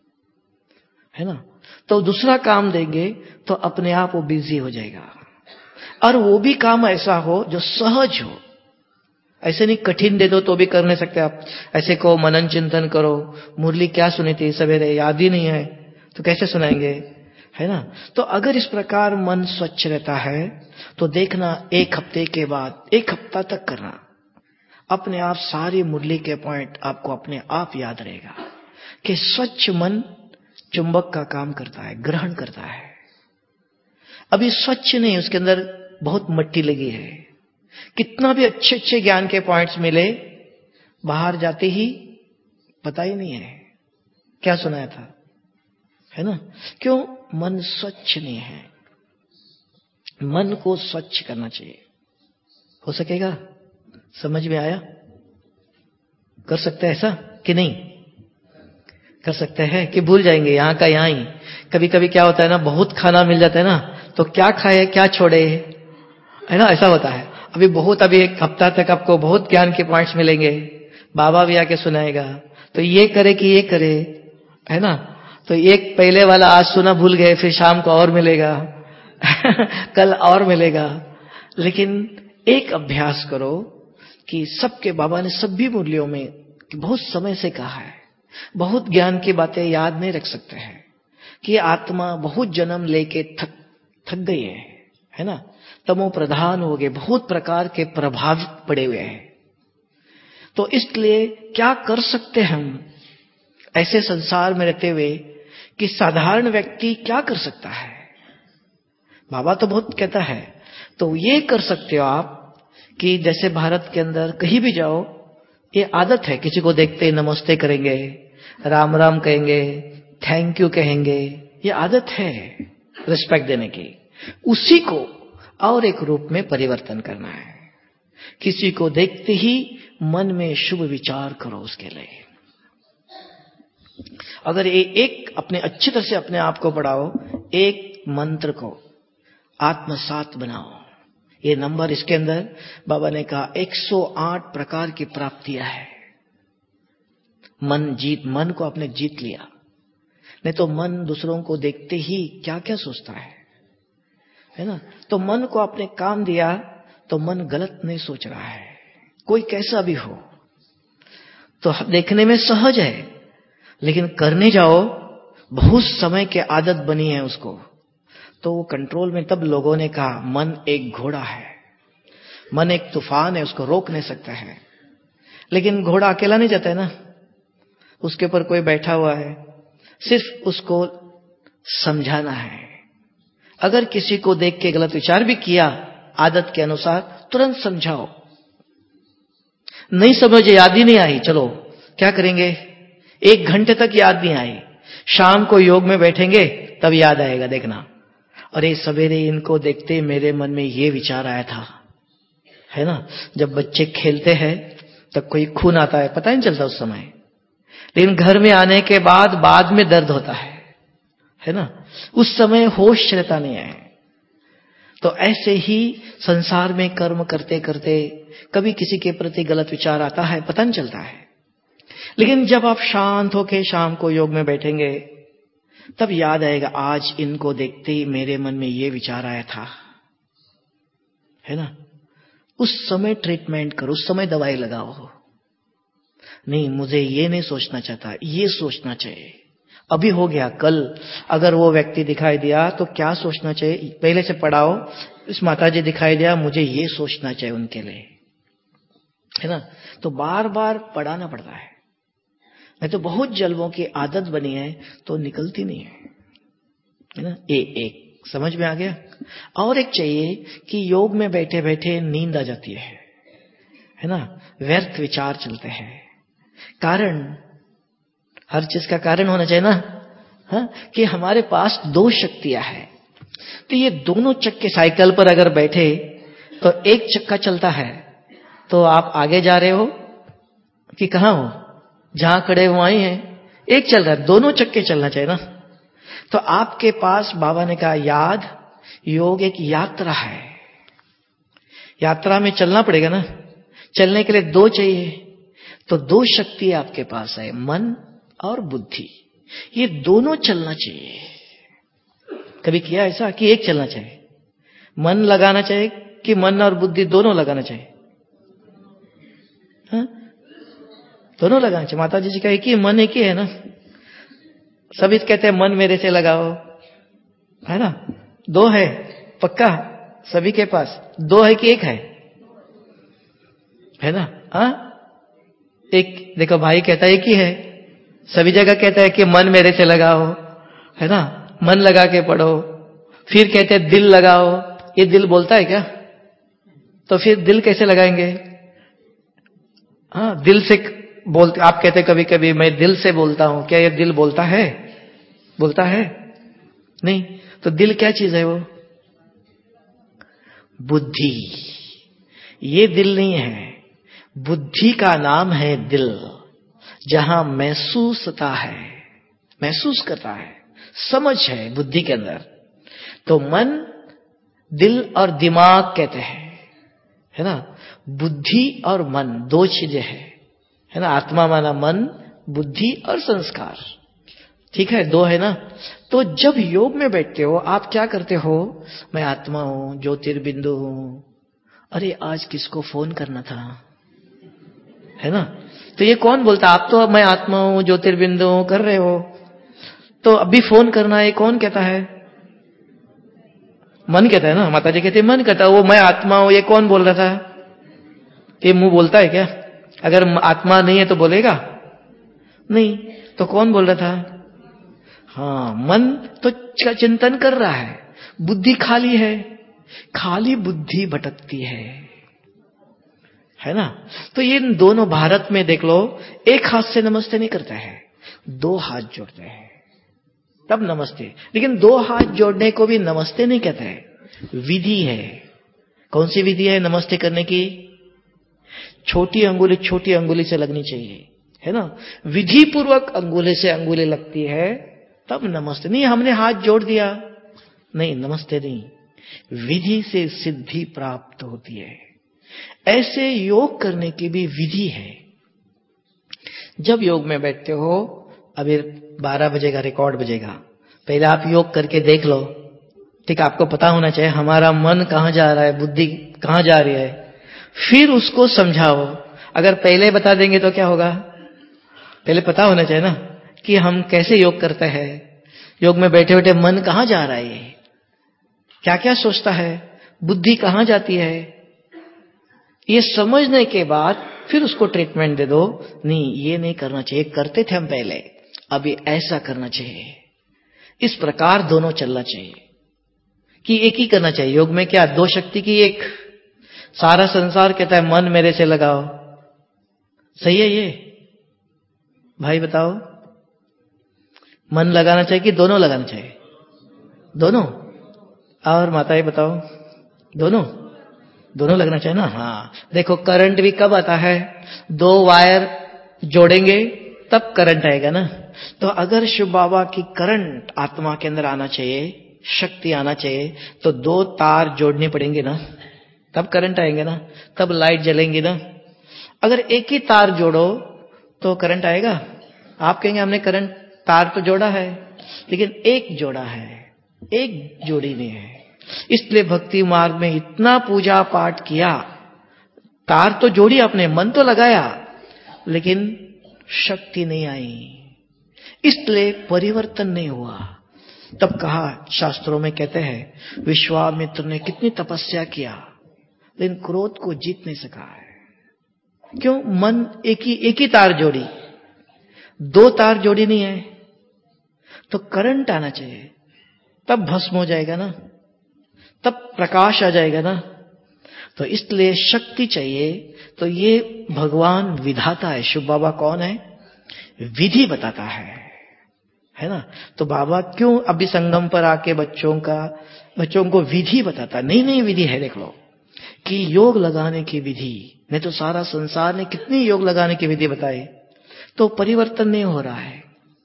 है ना। तो दूसरा काम देंगे तो अपने आप वो बिजी हो जाएगा। और वो भी काम ऐसा हो जो सहज हो। ऐसे नहीं कठिन दे दो तो भी कर नहीं सकते आप। ऐसे को मनन चिंतन करो, मुरली क्या सुनी थी सवेरे, याद ही नहीं है तो कैसे सुनाएंगे, है ना। तो अगर इस प्रकार मन स्वच्छ रहता है तो देखना, एक हफ्ते के बाद, एक हफ्ता तक करना, अपने आप सारी मुरली के पॉइंट आपको अपने आप याद रहेगा कि स्वच्छ मन चुंबक का काम करता है, ग्रहण करता है। अभी स्वच्छ नहीं, उसके अंदर बहुत मट्टी लगी है। कितना भी अच्छे अच्छे ज्ञान के पॉइंट्स मिले, बाहर जाते ही पता ही नहीं है क्या सुनाया था, है ना। क्यों, मन स्वच्छ नहीं है। मन को स्वच्छ करना चाहिए। हो सकेगा? समझ में आया? कर सकते हैं ऐसा कि नहीं कर सकते हैं कि भूल जाएंगे यहां का यहां ही। कभी कभी क्या होता है ना, बहुत खाना मिल जाता है ना, तो क्या खाए क्या छोड़े, है ना, ऐसा होता है। अभी एक हफ्ता तक आपको बहुत ज्ञान के पॉइंट्स मिलेंगे, बाबा भी आके सुनाएगा, तो ये करे कि ये करे, है ना। तो एक पहले वाला आज सुना भूल गए, फिर शाम को और मिलेगा कल और मिलेगा। लेकिन एक अभ्यास करो कि सबके बाबा ने सभी मुरलियों में बहुत समय से कहा है, बहुत ज्ञान की बातें याद नहीं रख सकते हैं कि आत्मा बहुत जन्म लेके थक गई है ना, तमो प्रधान हो गए, बहुत प्रकार के प्रभाव पड़े हुए हैं। तो इसलिए क्या कर सकते हैं हम ऐसे संसार में रहते हुए कि साधारण व्यक्ति क्या कर सकता है। बाबा तो बहुत कहता है, तो ये कर सकते हो आप कि जैसे भारत के अंदर कहीं भी जाओ, ये आदत है, किसी को देखते ही नमस्ते करेंगे, राम राम कहेंगे, थैंक यू कहेंगे, ये आदत है रिस्पेक्ट देने की। उसी को और एक रूप में परिवर्तन करना है। किसी को देखते ही मन में शुभ विचार करो उसके लिए। अगर एक अपने अच्छी तरह से अपने आप को पढ़ाओ, एक मंत्र को आत्मसात बनाओ। ये नंबर, इसके अंदर बाबा ने कहा 108 प्रकार की प्राप्तियां है। मन को आपने जीत लिया। नहीं तो मन दूसरों को देखते ही क्या क्या सोचता है ना। तो मन को आपने काम दिया तो मन गलत नहीं सोच रहा है, कोई कैसा भी हो। तो देखने में सहज है, लेकिन करने जाओ, बहुत समय के आदत बनी है उसको, तो वो कंट्रोल में। तब लोगों ने कहा मन एक घोड़ा है, मन एक तूफान है, उसको रोक नहीं सकता है। लेकिन घोड़ा अकेला नहीं जाता है ना, उसके ऊपर कोई बैठा हुआ है, सिर्फ उसको समझाना है। अगर किसी को देख के गलत विचार भी किया आदत के अनुसार, तुरंत समझाओ। नहीं समझे, याद ही नहीं आई, चलो क्या करेंगे, 1 घंटे तक याद नहीं आई, शाम को योग में बैठेंगे तब याद आएगा, देखना। अरे सवेरे इनको देखते मेरे मन में ये विचार आया था, है ना। जब बच्चे खेलते हैं तब कोई खून आता है, पता ही नहीं चलता उस समय, लेकिन घर में आने के बाद में दर्द होता है ना। उस समय होश रहता नहीं है। तो ऐसे ही संसार में कर्म करते करते कभी किसी के प्रति गलत विचार आता है, पता नहीं चलता है। लेकिन जब आप शांत होके शाम को योग में बैठेंगे तब याद आएगा, आज इनको देखते ही मेरे मन में ये विचार आया था, है ना। उस समय ट्रीटमेंट करो, उस समय दवाई लगाओ। नहीं, मुझे ये नहीं सोचना चाहता, ये सोचना चाहिए। अभी हो गया, कल अगर वो व्यक्ति दिखाई दिया तो क्या सोचना चाहिए, पहले से पढ़ाओ। इस माताजी दिखाई दिया, मुझे ये सोचना चाहिए उनके लिए, है ना। तो बार बार पढ़ाना पड़ता है। नहीं तो बहुत जलवों की आदत बनी है तो निकलती नहीं है ना। एक समझ में आ गया। और एक चाहिए कि योग में बैठे बैठे नींद आ जाती है ना, व्यर्थ विचार चलते हैं। कारण, हर चीज का कारण होना चाहिए ना। हाँ, कि हमारे पास दो शक्तियां हैं, तो ये दोनों चक्के साइकिल पर अगर बैठे तो एक चक्का चलता है तो आप आगे जा रहे हो कि कहां हो, जहां खड़े हो वहीं हैं, एक चल रहा है, दोनों चक्के चलना चाहिए ना। तो आपके पास बाबा ने कहा याद, योग एक यात्रा है, यात्रा में चलना पड़ेगा ना। चलने के लिए दो चाहिए, तो दो शक्ति आपके पास है, मन और बुद्धि, ये दोनों चलना चाहिए। कभी किया ऐसा कि एक चलना चाहिए? मन लगाना चाहिए कि मन और बुद्धि दोनों लगाना चाहिए? हाँ? दोनों लगाना चाहिए। माता जी का एक ही मन, एक ही है ना। सभी कहते हैं मन मेरे से लगाओ, है ना। दो है पक्का सभी के पास, दो है कि एक है ना। हाँ, एक देखो भाई कहता है एक ही है, सभी जगह कहता है कि मन मेरे से लगाओ, है ना, मन लगा के पढ़ो। फिर कहते हैं दिल लगाओ, ये दिल बोलता है क्या? तो फिर दिल कैसे लगाएंगे? हाँ, दिल से बोलते, आप कहते कभी कभी मैं दिल से बोलता हूं, क्या ये दिल बोलता है? बोलता है नहीं। तो दिल क्या चीज है? वो बुद्धि। ये दिल नहीं है, बुद्धि का नाम है दिल, जहां महसूसता है, महसूस करता है, समझ है बुद्धि के अंदर। तो मन, दिल और दिमाग कहते हैं, है ना। बुद्धि और मन दो चीजें हैं, है ना। आत्मा माना मन, बुद्धि और संस्कार, ठीक है, दो है ना। तो जब योग में बैठते हो आप क्या करते हो? मैं आत्मा हूं, ज्योतिर्बिंदु हूं, अरे आज किसको फोन करना था, है ना। तो ये कौन बोलता? आप तो मैं आत्मा हूं, ज्योतिर्बिंदु हूं कर रहे हो, तो अभी फोन करना है कौन कहता है? मन कहता है ना। माता जी कहती है मन कहता है, वो मैं आत्मा हूं ये कौन बोल रहा था? ये मुंह बोलता है क्या? अगर आत्मा नहीं है तो बोलेगा नहीं, तो कौन बोल रहा था? हाँ, मन तो चिंतन कर रहा है, बुद्धि खाली है, खाली बुद्धि भटकती है ना। तो ये दोनों भारत में देख लो, एक हाथ से नमस्ते नहीं करते हैं, दो हाथ जोड़ते हैं तब नमस्ते। लेकिन दो हाथ जोड़ने को भी नमस्ते नहीं कहते हैं, विधि है। कौन सी विधि है नमस्ते करने की? छोटी अंगुली से लगनी चाहिए, है ना। विधि पूर्वक अंगुली से अंगुली लगती है तब नमस्ते। नहीं हमने हाथ जोड़ दिया, नहीं नमस्ते नहीं, विधि से सिद्धि प्राप्त होती है। ऐसे योग करने की भी विधि है। जब योग में बैठते हो, अभी 12 बजेगा रिकॉर्ड बजेगा, पहले आप योग करके देख लो, ठीक, आपको पता होना चाहिए हमारा मन कहां जा रहा है, बुद्धि कहां जा रही है, फिर उसको समझाओ। अगर पहले बता देंगे तो क्या होगा? पहले पता होना चाहिए ना कि हम कैसे योग करते हैं। योग में बैठे बैठे मन कहां जा रहा है, क्या क्या सोचता है, बुद्धि कहां जाती है, ये समझने के बाद फिर उसको ट्रीटमेंट दे दो। नहीं ये नहीं करना चाहिए, करते थे हम पहले, अभी ऐसा करना चाहिए। इस प्रकार दोनों चलना चाहिए कि एक ही करना चाहिए। योग में क्या दो शक्ति की एक, सारा संसार कहता है मन मेरे से लगाओ, सही है ये? भाई बताओ, मन लगाना चाहिए कि दोनों लगाना चाहिए? दोनों। और माताएं बताओ, दोनों, दोनों लगना चाहिए ना। हाँ, देखो करंट भी कब आता है? दो वायर जोड़ेंगे तब करंट आएगा ना। तो अगर शिव बाबा की करंट आत्मा के अंदर आना चाहिए, शक्ति आना चाहिए, तो दो तार जोड़ने पड़ेंगे ना, तब करंट आएंगे ना, तब लाइट जलेंगी ना। अगर एक ही तार जोड़ो तो करंट आएगा? आप कहेंगे हमने करंट तार तो जोड़ा है, लेकिन एक जोड़ा है, एक जोड़ी नहीं है। इसलिए भक्ति मार्ग में इतना पूजा पाठ किया, तार तो जोड़ी आपने, मन तो लगाया, लेकिन शक्ति नहीं आई, इसलिए परिवर्तन नहीं हुआ। तब कहा, शास्त्रों में कहते हैं विश्वामित्र ने कितनी तपस्या किया लेकिन क्रोध को जीत नहीं सका है। क्यों? मन एक ही तार जोड़ी, 2 तार जोड़ी नहीं है तो करंट आना चाहिए, तब भस्म हो जाएगा ना, तब प्रकाश आ जाएगा ना। तो इसलिए शक्ति चाहिए। तो ये भगवान विधाता है। शिव बाबा कौन है? विधि बताता है ना। तो बाबा क्यों अभी संगम पर आके बच्चों को विधि बताता? नहीं विधि है, देख लो कि योग लगाने की विधि। नहीं तो सारा संसार ने कितनी योग लगाने की विधि बताई, तो परिवर्तन नहीं हो रहा है।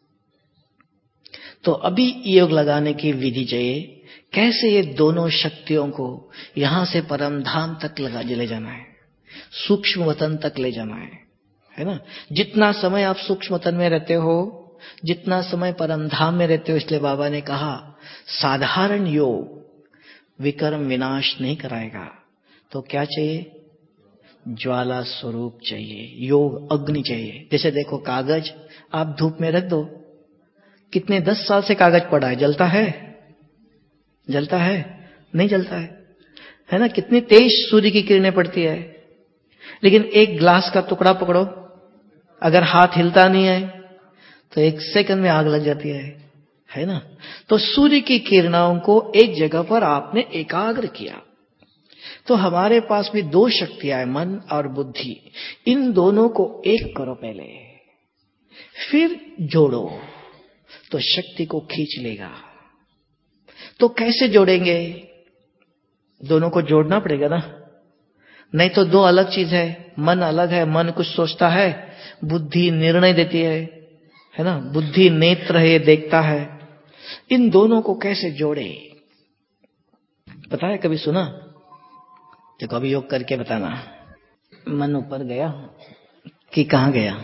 तो अभी योग लगाने की विधि चाहिए। कैसे ये दोनों शक्तियों को यहां से परम धाम तक ले जाना है, सूक्ष्म वतन तक ले जाना है ना। जितना समय आप सूक्ष्म वतन में रहते हो, जितना समय परम धाम में रहते हो, इसलिए बाबा ने कहा साधारण योग विकर्म विनाश नहीं कराएगा। तो क्या चाहिए? ज्वाला स्वरूप चाहिए, योग अग्नि चाहिए। जैसे देखो कागज आप धूप में रख दो, कितने 10 साल से कागज पड़ा है, जलता है? जलता है? नहीं जलता है ना। कितनी तेज सूर्य की किरणें पड़ती है, लेकिन एक ग्लास का टुकड़ा पकड़ो, अगर हाथ हिलता नहीं है तो 1 सेकंड में आग लग जाती है ना। तो सूर्य की किरणों को एक जगह पर आपने एकाग्र किया। तो हमारे पास भी 2 शक्तियां हैं, मन और बुद्धि। इन दोनों को एक करो पहले, फिर जोड़ो तो शक्ति को खींच लेगा। तो कैसे जोड़ेंगे? दोनों को जोड़ना पड़ेगा ना, नहीं तो 2 अलग चीज है। मन अलग है, मन कुछ सोचता है, बुद्धि निर्णय देती है ना। बुद्धि नेत्र है, देखता है। इन दोनों को कैसे जोड़े? पता है, कभी सुना? तो कभी योग करके बताना। मन ऊपर गया कि कहां गया?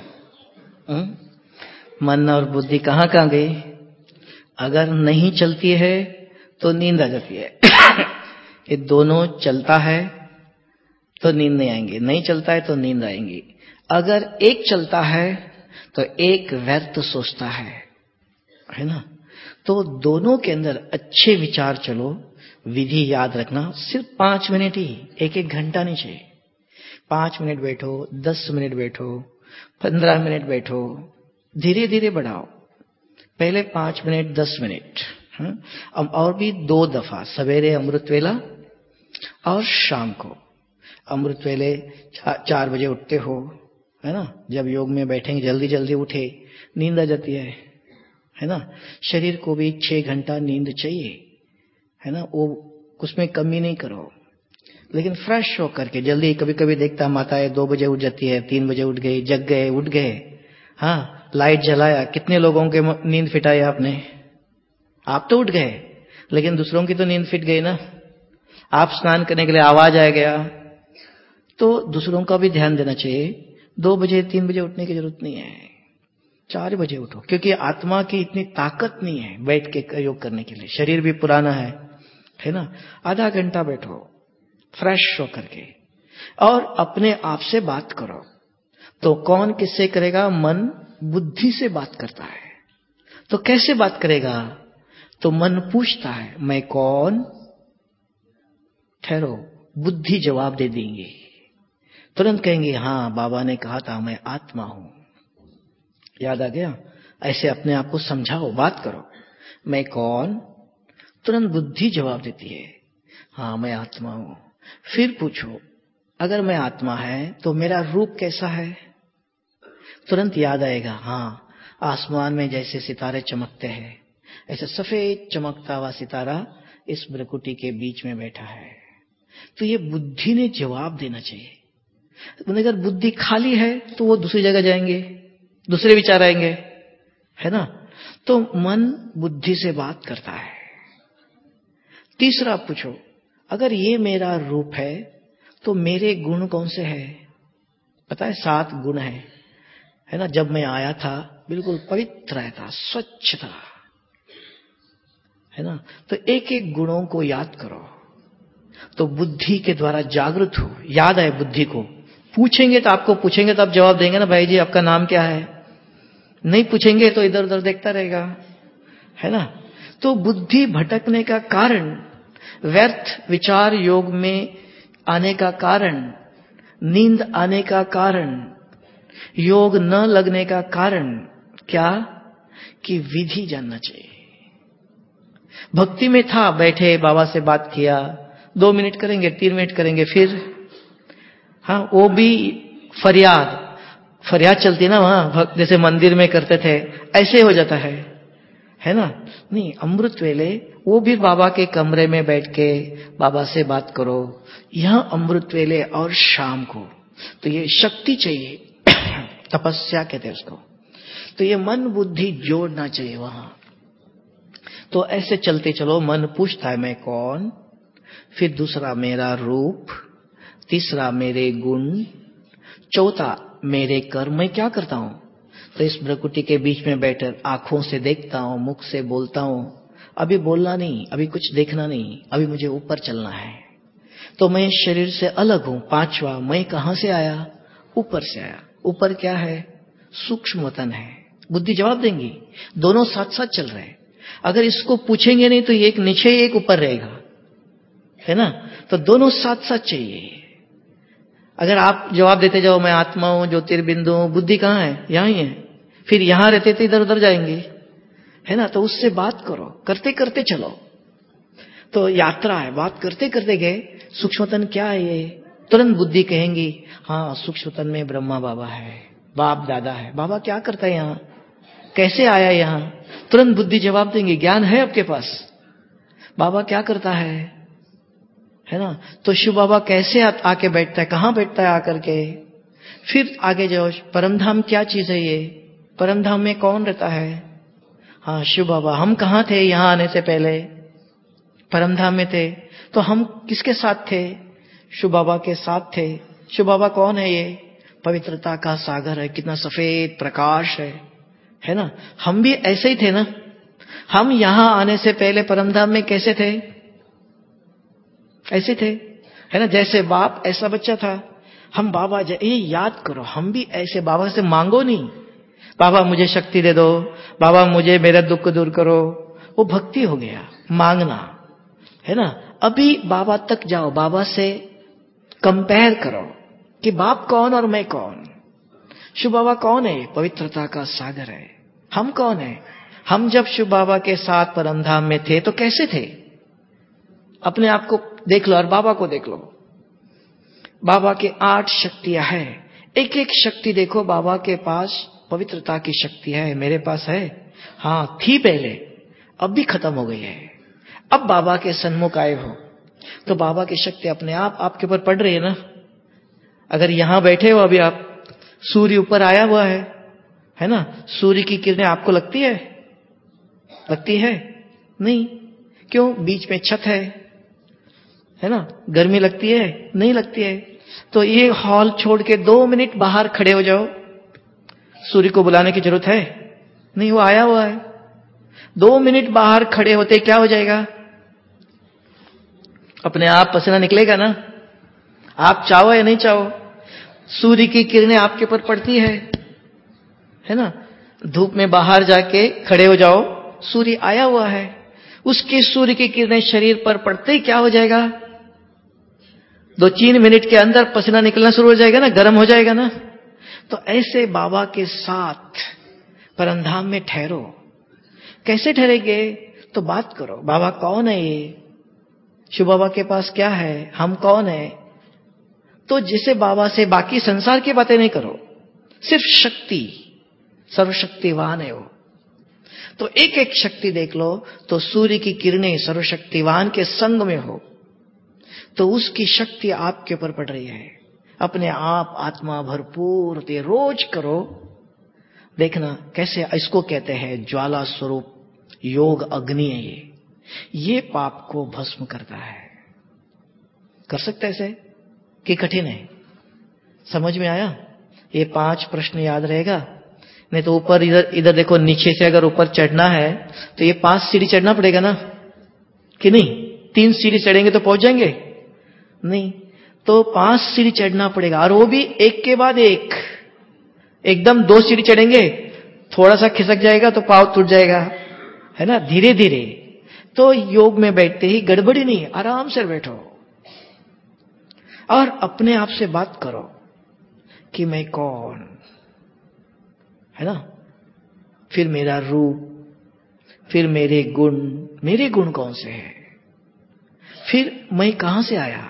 मन और बुद्धि कहां गई? अगर नहीं चलती है तो नींद आ जाती है। ये दोनों चलता है तो नींद नहीं आएंगी, नहीं चलता है तो नींद आएंगी। अगर एक चलता है तो एक व्यर्थ सोचता है ना। तो दोनों के अंदर अच्छे विचार चलो। विधि याद रखना, सिर्फ 5 मिनट ही, 1 घंटा नहीं चाहिए। 5 मिनट बैठो, 10 मिनट बैठो, 15 मिनट बैठो, धीरे धीरे बढ़ाओ। पहले 5 मिनट, 10 मिनट, अब और भी 2 दफा, सवेरे अमृत वेला और शाम को। अमृत वेले 4 बजे उठते हो, है ना। जब योग में बैठेंगे जल्दी जल्दी उठे, नींद आ जाती है ना। शरीर को भी 6 घंटा नींद चाहिए, है ना। वो उसमें कमी नहीं करो, लेकिन फ्रेश होकर के जल्दी। कभी कभी देखता माताएं 2 बजे उठ जाती है, 3 बजे उठ गई, जग गए, उठ गए। हाँ, लाइट जलाया, कितने लोगों के नींद फिटाई आपने? आप तो उठ गए, लेकिन दूसरों की तो नींद फिट गई ना। आप स्नान करने के लिए आवाज आ गया, तो दूसरों का भी ध्यान देना चाहिए। 2 बजे 3 बजे उठने की जरूरत नहीं है, 4 बजे उठो, क्योंकि आत्मा की इतनी ताकत नहीं है बैठ के योग करने के लिए। शरीर भी पुराना है ना। आधा घंटा बैठो फ्रेश होकर के, और अपने आप से बात करो। तो कौन किससे करेगा? मन बुद्धि से बात करता है। तो कैसे बात करेगा? तो मन पूछता है मैं कौन? ठहरो, बुद्धि जवाब दे देंगे, तुरंत कहेंगे हाँ बाबा ने कहा था मैं आत्मा हूं। याद आ गया? ऐसे अपने आप को समझाओ, बात करो, मैं कौन? तुरंत बुद्धि जवाब देती है हाँ मैं आत्मा हूं। फिर पूछो अगर मैं आत्मा है तो मेरा रूप कैसा है? तुरंत याद आएगा हाँ, आसमान में जैसे सितारे चमकते हैं, ऐसे सफेद चमकता हुआ सितारा इस भ्रकुटी के बीच में बैठा है। तो ये बुद्धि ने जवाब देना चाहिए। अगर बुद्धि खाली है तो वो दूसरी जगह जाएंगे, दूसरे विचार आएंगे, है ना। तो मन बुद्धि से बात करता है। तीसरा पूछो अगर ये मेरा रूप है तो मेरे गुण कौन से हैं? पता है 7 गुण है ना। जब मैं आया था बिल्कुल पवित्र था, स्वच्छ था, है ना। तो एक एक गुणों को याद करो। तो बुद्धि के द्वारा जागृत हो, याद आए बुद्धि को। पूछेंगे तो आपको पूछेंगे तो आप जवाब देंगे ना, भाई जी आपका नाम क्या है? नहीं पूछेंगे तो इधर उधर देखता रहेगा, है ना। तो बुद्धि भटकने का कारण, व्यर्थ विचार योग में आने का कारण, नींद आने का कारण, योग न लगने का कारण क्या? कि विधि जानना चाहिए। भक्ति में था, बैठे बाबा से बात किया, 2 मिनट करेंगे, 3 मिनट करेंगे, फिर हाँ वो भी फरियाद चलती ना वहां, जैसे मंदिर में करते थे, ऐसे हो जाता है ना? नहीं, अमृत वेले वो भी बाबा के कमरे में बैठ के बाबा से बात करो। यह अमृत वेले और शाम को तो ये शक्ति चाहिए, तपस्या कहते हैं उसको। तो ये मन बुद्धि जोड़ना चाहिए वहां। तो ऐसे चलते चलो, मन पूछता है मैं कौन, फिर दूसरा मेरा रूप, तीसरा मेरे गुण, चौथा मेरे कर्म, मैं क्या करता हूं। तो इस भ्रकुटी के बीच में बैठकर आंखों से देखता हूं, मुख से बोलता हूं, अभी बोलना नहीं, अभी कुछ देखना नहीं, अभी मुझे ऊपर चलना है। तो मैं शरीर से अलग हूं। पांचवा, मैं कहां से आया? ऊपर से आया। ऊपर क्या है? सूक्ष्म वतन है। बुद्धि जवाब देंगी, दोनों साथ साथ चल रहे हैं। अगर इसको पूछेंगे नहीं तो एक नीचे एक ऊपर रहेगा, है ना? तो दोनों साथ साथ चाहिए। अगर आप जवाब देते जाओ मैं आत्मा हूं, ज्योतिर्बिंदु हूं, बुद्धि कहां है? यहां ही है। फिर यहां रहते तो इधर उधर जाएंगे, है ना? तो उससे बात करो, करते करते चलो। तो यात्रा है, बात करते करते गए। सूक्ष्मतन क्या है ये? तुरंत बुद्धि कहेंगी हाँ, सूक्ष्मतन में ब्रह्मा बाबा है, बाप दादा है। बाबा क्या करता है यहाँ? कैसे आया यहाँ? तुरंत बुद्धि जवाब देंगे, ज्ञान है आपके पास। बाबा क्या करता है ना? तो शिव बाबा कैसे आके बैठता है, कहां बैठता है आकर के? फिर आगे जाओ, परमधाम क्या चीज है ये? परमधाम में कौन रहता है? हाँ, शिव बाबा। हम कहां थे यहां आने से पहले? परमधाम में थे। तो हम किसके साथ थे? शिव बाबा के साथ थे। शिव बाबा कौन है? ये पवित्रता का सागर है, कितना सफेद प्रकाश है ना? हम भी ऐसे ही थे ना। हम यहां आने से पहले परमधाम में कैसे थे? ऐसे थे, है ना? जैसे बाप ऐसा बच्चा था। हम बाबा ये याद करो, हम भी ऐसे। बाबा से मांगो नहीं, बाबा मुझे शक्ति दे दो, बाबा मुझे मेरा दुख दूर करो। वो भक्ति हो गया, मांगना, है ना? अभी बाबा तक जाओ, बाबा से कंपेयर करो कि बाप कौन और मैं कौन। शिव बाबा कौन है? पवित्रता का सागर है। हम कौन है? हम जब शिव बाबा के साथ परमधाम में थे तो कैसे थे? अपने आप को देख लो और बाबा को देख लो। बाबा के 8 शक्तियां हैं। एक एक शक्ति देखो, बाबा के पास पवित्रता की शक्ति है, मेरे पास है। हाँ, थी पहले, अब भी खत्म हो गई है। अब बाबा के सन्मुख आए हो तो बाबा की शक्ति अपने आप आपके ऊपर पड़ रही है ना। अगर यहां बैठे हो, अभी आप, सूर्य ऊपर आया हुआ है ना? सूर्य की किरणें आपको लगती है? लगती है नहीं। क्यों? बीच में छत है ना? गर्मी लगती है? नहीं लगती है। तो ये हॉल छोड़ के 2 मिनट बाहर खड़े हो जाओ, सूर्य को बुलाने की जरूरत है नहीं, वो आया हुआ है। 2 मिनट बाहर खड़े होते क्या हो जाएगा? अपने आप पसीना निकलेगा ना, आप चाहो या नहीं चाहो। सूर्य की किरणें आपके ऊपर पड़ती है ना? धूप में बाहर जाके खड़े हो जाओ, सूर्य आया हुआ है, उसकी सूर्य की किरणें शरीर पर पड़ते ही क्या हो जाएगा? 2-3 मिनट के अंदर पसीना निकलना शुरू हो जाएगा ना, गर्म हो जाएगा ना। तो ऐसे बाबा के साथ परमधाम में ठहरो। कैसे ठहरेंगे? तो बात करो, बाबा कौन है ये? शिव बाबा के पास क्या है? हम कौन है? तो जिसे बाबा से बाकी संसार की बातें नहीं करो, सिर्फ शक्ति, सर्वशक्तिवान है वो। तो एक एक शक्ति देख लो। तो सूर्य की किरणें सर्वशक्तिवान के संग में हो तो उसकी शक्ति आपके ऊपर पड़ रही है। अपने आप आत्मा भरपूर होती है। रोज करो, देखना कैसे। इसको कहते हैं ज्वाला स्वरूप योग अग्नि है ये पाप को भस्म करता है। कर सकते ऐसे कि कठिन है? समझ में आया? ये 5 प्रश्न याद रहेगा। नहीं तो ऊपर इधर देखो, नीचे से अगर ऊपर चढ़ना है तो ये 5 सीढ़ी चढ़ना पड़ेगा ना, कि नहीं? 3 सीढ़ी चढ़ेंगे तो पहुंच जाएंगे नहीं, तो 5 सीढ़ी चढ़ना पड़ेगा। और वो भी एक के बाद एक। एकदम 2 सीढ़ी चढ़ेंगे, थोड़ा सा खिसक जाएगा तो पांव टूट जाएगा, है ना? धीरे धीरे। तो योग में बैठते ही गड़बड़ी नहीं, आराम से बैठो और अपने आप से बात करो कि मैं कौन, है ना? फिर मेरा रूप, फिर मेरे गुण कौन से हैं, फिर मैं कहां से आया,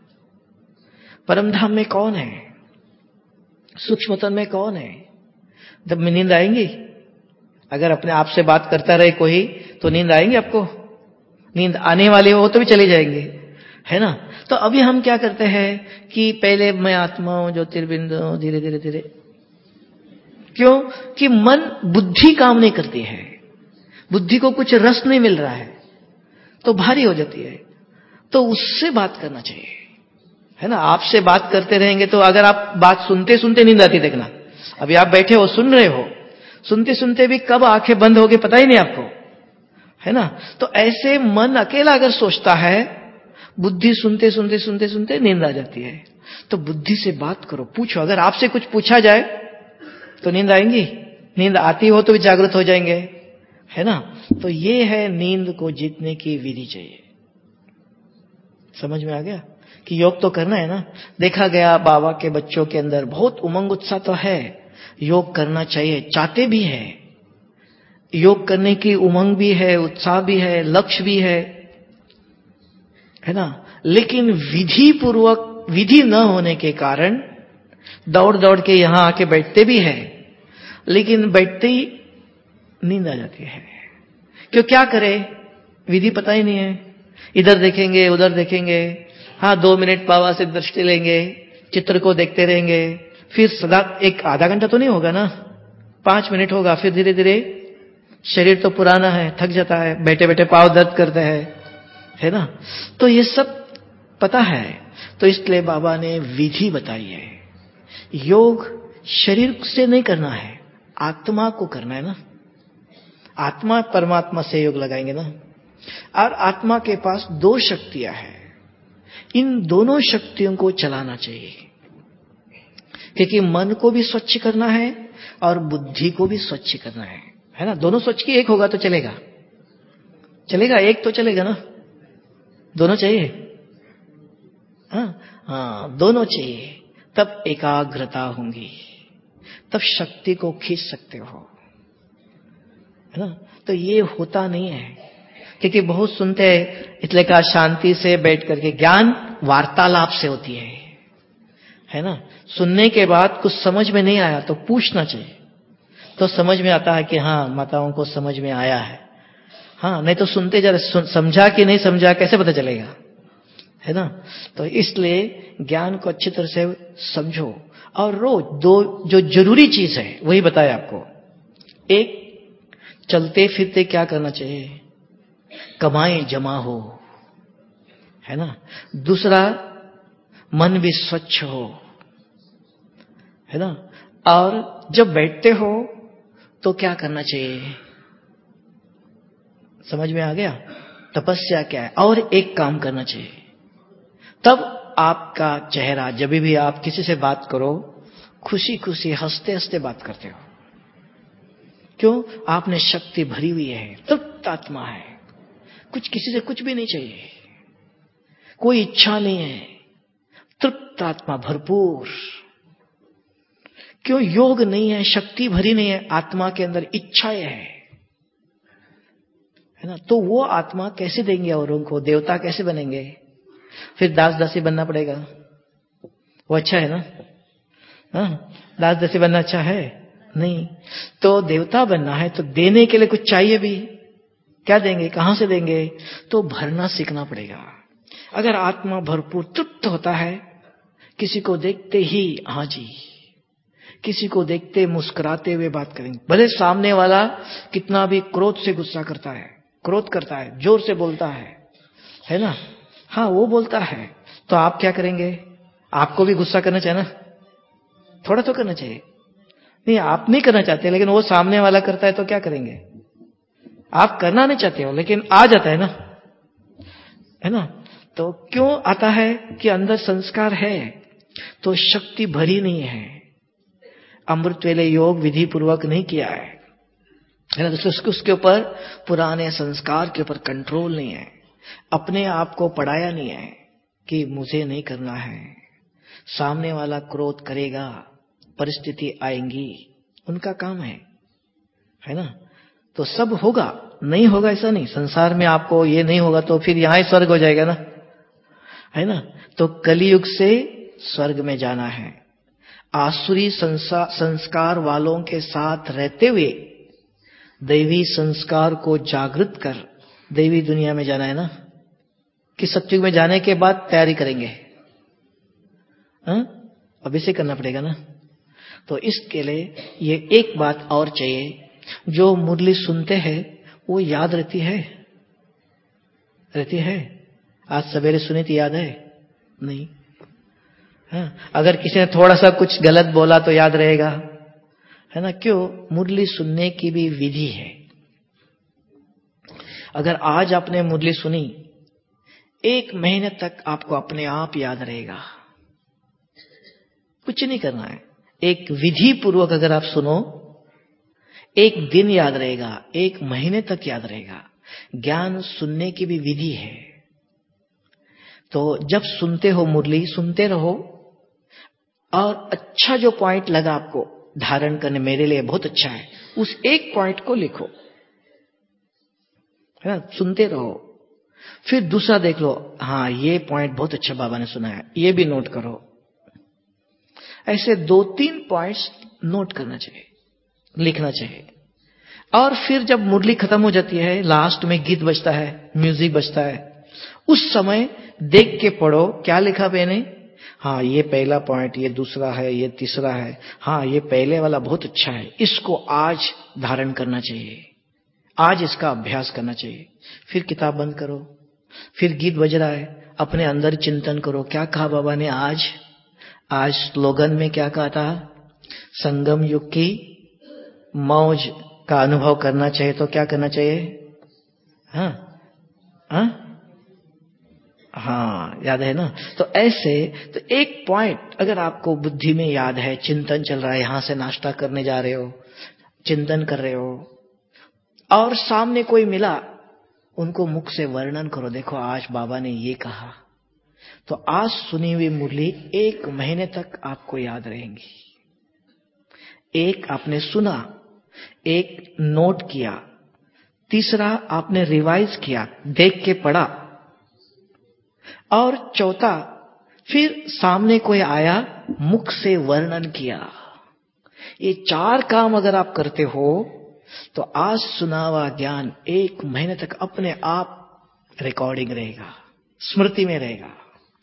परमधाम में कौन है, सूक्ष्मतम में कौन है। जब में नींद आएंगी, अगर अपने आप से बात करता रहे कोई तो नींद आएंगी आपको, नींद आने वाली हो तो भी चले जाएंगे, है ना। तो अभी हम क्या करते हैं कि पहले मैं आत्मा हूं, ज्योतिर्बिंदु, धीरे धीरे धीरे, क्यों कि मन बुद्धि काम नहीं करती है, बुद्धि को कुछ रस नहीं मिल रहा है तो भारी हो जाती है। तो उससे बात करना चाहिए, है ना। आपसे बात करते रहेंगे तो अगर आप बात सुनते सुनते नींद आती, देखना अभी आप बैठे हो सुन रहे हो, सुनते सुनते भी कब आंखें बंद हो गई पता ही नहीं आपको, है ना। तो ऐसे मन अकेला अगर सोचता है, बुद्धि सुनते सुनते सुनते सुनते नींद आ जाती है। तो बुद्धि से बात करो, पूछो, अगर आपसे कुछ पूछा जाए तो नींद आएंगी, नींद आती हो तो भी जागृत हो जाएंगे, है ना। तो ये है नींद को जीतने की विधि। चाहिए समझ में आ गया कि योग तो करना है ना। देखा गया बाबा के बच्चों के अंदर बहुत उमंग उत्साह तो है, योग करना चाहिए, चाहते भी है, योग करने की उमंग भी है, उत्साह भी है, लक्ष्य भी है ना। लेकिन विधि पूर्वक, विधि न होने के कारण दौड़ दौड़ के यहां आके बैठते भी है, लेकिन बैठते ही नींद आ जाती है। क्यों, क्या करे, विधि पता ही नहीं है, इधर देखेंगे उधर देखेंगे, हाँ 2 मिनट बाबा से दृष्टि लेंगे, चित्र को देखते रहेंगे, फिर सदा एक आधा घंटा तो नहीं होगा ना, 5 मिनट होगा, फिर धीरे धीरे शरीर तो पुराना है, थक जाता है, बैठे बैठे पांव दर्द करते हैं, है ना। तो ये सब पता है, तो इसलिए बाबा ने विधि बताई है। योग शरीर से नहीं करना है, आत्मा को करना है ना। आत्मा परमात्मा से योग लगाएंगे ना। और आत्मा के पास 2 शक्तियां हैं, इन दोनों शक्तियों को चलाना चाहिए, क्योंकि मन को भी स्वच्छ करना है और बुद्धि को भी स्वच्छ करना है ना। दोनों स्वच्छ की एक होगा तो चलेगा, चलेगा, एक तो चलेगा ना, दोनों चाहिए। हाँ दोनों चाहिए, तब एकाग्रता होंगी, तब शक्ति को खींच सकते हो, है ना। तो ये होता नहीं है, क्योंकि बहुत सुनते हैं, इसलिए कहा शांति से बैठ करके, ज्ञान वार्तालाप से होती है ना। सुनने के बाद कुछ समझ में नहीं आया तो पूछना चाहिए, तो समझ में आता है कि हाँ माताओं को समझ में आया है, हाँ, नहीं तो सुनते जा रहे, समझा कि नहीं समझा कैसे पता चलेगा, है ना। तो इसलिए ज्ञान को अच्छी तरह से समझो, और रोज 2 जो जरूरी चीज है वही बताया आपको। एक, चलते फिरते क्या करना चाहिए, कमाई जमा हो, है ना। दूसरा, मन भी स्वच्छ हो, है ना। और जब बैठते हो तो क्या करना चाहिए, समझ में आ गया, तपस्या क्या है। और एक काम करना चाहिए, तब आपका चेहरा, जब भी आप किसी से बात करो, खुशी खुशी हंसते हंसते बात करते हो। क्यों, आपने शक्ति भरी हुई है, तृप्त आत्मा है, कुछ किसी से कुछ भी नहीं चाहिए, कोई इच्छा नहीं है, तृप्त आत्मा भरपूर। क्यों, योग नहीं है, शक्ति भरी नहीं है, आत्मा के अंदर इच्छाएं है ना। तो वो आत्मा कैसे देंगे औरों को, देवता कैसे बनेंगे, फिर दास दासी बनना पड़ेगा, वो अच्छा है ना। हाँ, दास दासी बनना अच्छा है नहीं, तो देवता बनना है तो देने के लिए कुछ चाहिए भी, क्या देंगे, कहां से देंगे, तो भरना सीखना पड़ेगा। अगर आत्मा भरपूर तृप्त होता है, किसी को देखते ही हाँ जी, किसी को देखते मुस्कुराते हुए बात करेंगे, भले सामने वाला कितना भी क्रोध से गुस्सा करता है, क्रोध करता है, जोर से बोलता है ना, हाँ वो बोलता है, तो आप क्या करेंगे, आपको भी गुस्सा करना चाहिए ना, थोड़ा तो करना चाहिए। नहीं, आप नहीं करना चाहते, लेकिन वो सामने वाला करता है तो क्या करेंगे, आप करना नहीं चाहते हो लेकिन आ जाता है ना। तो क्यों आता है कि अंदर संस्कार है, तो शक्ति भरी नहीं है, अमृत वेले योग विधि पूर्वक नहीं किया है ना। तो उसके ऊपर पुराने संस्कार के ऊपर कंट्रोल नहीं है, अपने आप को पढ़ाया नहीं है कि मुझे नहीं करना है, सामने वाला क्रोध करेगा, परिस्थिति आएंगी, उनका काम है है ना। तो सब होगा, नहीं होगा ऐसा नहीं। संसार में आपको ये नहीं होगा तो फिर यहां ही स्वर्ग हो जाएगा ना, है ना। तो कलियुग से स्वर्ग में जाना है। आसुरी संस्कार वालों के साथ रहते हुए दैवी संस्कार को जागृत कर दैवी दुनिया में जाना है ना, कि सत्युग में जाने के बाद तैयारी करेंगे। अभी से करना पड़ेगा ना। तो इसके लिए ये एक बात और चाहिए, जो मुरली सुनते हैं वो याद रहती है, रहती है। आज सवेरे सुनी थी, याद है? नहीं। अगर किसी ने थोड़ा सा कुछ गलत बोला तो याद रहेगा, है ना। क्यों? मुरली सुनने की भी विधि है। अगर आज आपने मुरली सुनी, 1 महीने तक आपको अपने आप याद रहेगा। कुछ नहीं करना है, एक विधि पूर्वक अगर आप सुनो, 1 दिन याद रहेगा, 1 महीने तक याद रहेगा। ज्ञान सुनने की भी विधि है। तो जब सुनते हो मुरली, सुनते रहो, और अच्छा जो पॉइंट लगा आपको धारण करने, मेरे लिए बहुत अच्छा है, उस एक पॉइंट को लिखो, है ना। सुनते रहो, फिर दूसरा देख लो, हाँ ये पॉइंट बहुत अच्छा बाबा ने सुनाया, ये भी नोट करो। ऐसे 2-3 पॉइंट्स नोट करना चाहिए, लिखना चाहिए। और फिर जब मुरली खत्म हो जाती है, लास्ट में गीत बजता है, म्यूजिक बजता है, उस समय देख के पढ़ो क्या लिखा मैंने। हाँ ये पहला पॉइंट, ये दूसरा है, ये तीसरा है, हाँ ये पहले वाला बहुत अच्छा है, इसको आज धारण करना चाहिए, आज इसका अभ्यास करना चाहिए। फिर किताब बंद करो, फिर गीत बज रहा है, अपने अंदर चिंतन करो, क्या कहा बाबा ने आज स्लोगन में क्या कहा था? संगम युग की मौज का अनुभव करना चाहिए तो क्या करना चाहिए? हाँ याद है ना। तो ऐसे तो एक पॉइंट अगर आपको बुद्धि में याद है, चिंतन चल रहा है, यहां से नाश्ता करने जा रहे हो, चिंतन कर रहे हो, और सामने कोई मिला, उनको मुख से वर्णन करो, देखो आज बाबा ने ये कहा। तो आज सुनी हुई मुरली 1 महीने तक आपको याद रहेंगी। एक आपने सुना, एक नोट किया, तीसरा आपने रिवाइज किया, देख के पढ़ा, और चौथा फिर सामने कोई आया, मुख से वर्णन किया। ये 4 काम अगर आप करते हो तो आज सुना हुआ ज्ञान 1 महीने तक अपने आप रिकॉर्डिंग रहेगा, स्मृति में रहेगा,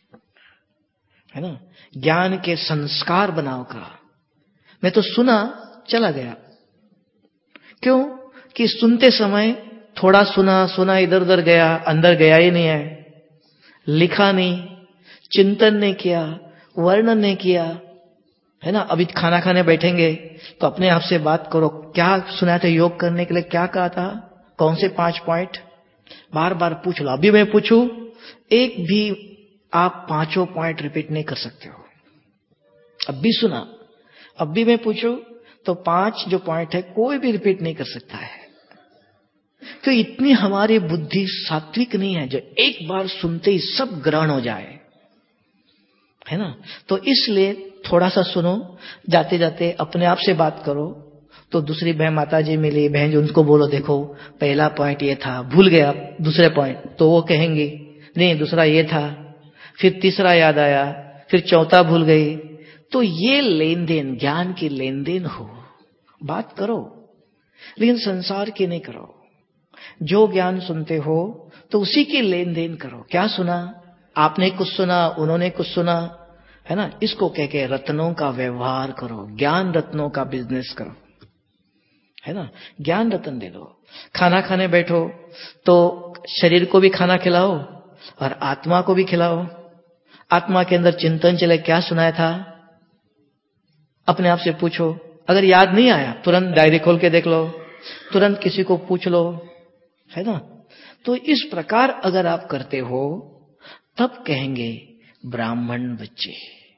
है ना। ज्ञान के संस्कार बनाओ का। मैं तो सुना चला गया, क्यों कि सुनते समय थोड़ा सुना इधर उधर गया, अंदर गया ही नहीं है, लिखा नहीं, चिंतन नहीं किया, वर्णन नहीं किया, है ना। अभी खाना खाने बैठेंगे तो अपने आप से बात करो, क्या सुना था योग करने के लिए, क्या कहा था, कौन से 5 पॉइंट, बार बार पूछ लो। अभी मैं पूछूं, एक भी आप 5 पॉइंट रिपीट नहीं कर सकते हो। अब भी सुना, अब भी मैं पूछूं तो 5 जो पॉइंट है कोई भी रिपीट नहीं कर सकता है। तो इतनी हमारी बुद्धि सात्विक नहीं है जो एक बार सुनते ही सब ग्रहण हो जाए, है ना। तो इसलिए थोड़ा सा सुनो, जाते जाते अपने आप से बात करो। तो दूसरी बहन माता जी मिली, बहन जो, उनको बोलो देखो पहला पॉइंट ये था, भूल गए आप दूसरे पॉइंट, तो वो कहेंगे नहीं दूसरा ये था, फिर तीसरा याद आया, फिर चौथा भूल गई। तो ये लेन देन, ज्ञान की लेन देन हो, बात करो, लेकिन संसार की नहीं करो। जो ज्ञान सुनते हो तो उसी की लेन देन करो। क्या सुना, आपने कुछ सुना, उन्होंने कुछ सुना, है ना। इसको कह के रत्नों का व्यवहार करो, ज्ञान रत्नों का बिजनेस करो, है ना। ज्ञान रत्न दे दो। खाना खाने बैठो तो शरीर को भी खाना खिलाओ और आत्मा को भी खिलाओ। आत्मा के अंदर चिंतन चले, क्या सुनाया था, अपने आप से पूछो। अगर याद नहीं आया तुरंत डायरी खोल के देख लो, तुरंत किसी को पूछ लो, है ना। तो इस प्रकार अगर आप करते हो तब कहेंगे ब्राह्मण बच्चे,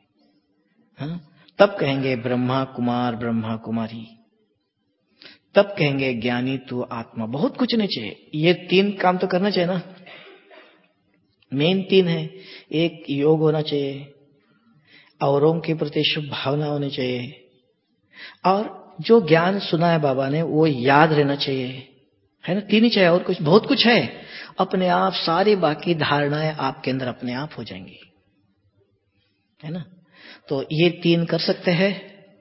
तब कहेंगे ब्रह्मा कुमार ब्रह्मा कुमारी, तब कहेंगे ज्ञानी तू आत्मा। बहुत कुछ नहीं चाहिए, ये 3 काम तो करना चाहिए ना। मेन 3 है, एक योग होना चाहिए, औरों के प्रति शुभ भावना होनी चाहिए, और जो ज्ञान सुना है बाबा ने वो याद रहना चाहिए, है ना। तीन ही चाहिए, और कुछ बहुत कुछ है। अपने आप सारी बाकी धारणाएं आपके अंदर अपने आप हो जाएंगी, है ना। तो ये तीन कर सकते हैं,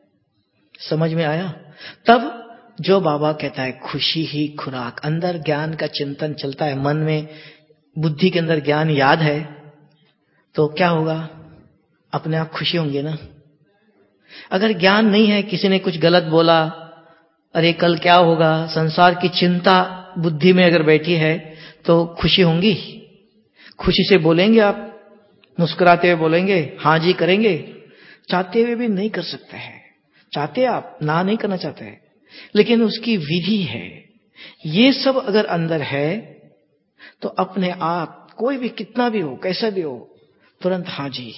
समझ में आया। तब जो बाबा कहता है खुशी ही खुराक, अंदर ज्ञान का चिंतन चलता है, मन में बुद्धि के अंदर ज्ञान याद है, तो क्या होगा, अपने आप खुशी होंगे ना। अगर ज्ञान नहीं है, किसी ने कुछ गलत बोला, अरे कल क्या होगा, संसार की चिंता बुद्धि में अगर बैठी है, तो खुशी होंगी? खुशी से बोलेंगे आप, मुस्कुराते हुए बोलेंगे, हाँ जी करेंगे? चाहते हुए भी नहीं कर सकते हैं। चाहते आप ना नहीं करना चाहते हैं, लेकिन उसकी विधि है। ये सब अगर अंदर है तो अपने आप कोई भी कितना भी हो, कैसा भी हो, तुरंत हाँ जी,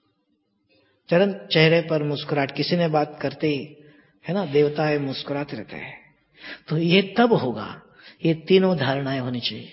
तुरंत चेहरे पर मुस्कुराहट। किसी ने बात करते है ना, देवता है मुस्कुराते रहते हैं। तो ये तब होगा, ये तीनों धारणाएं होनी चाहिए।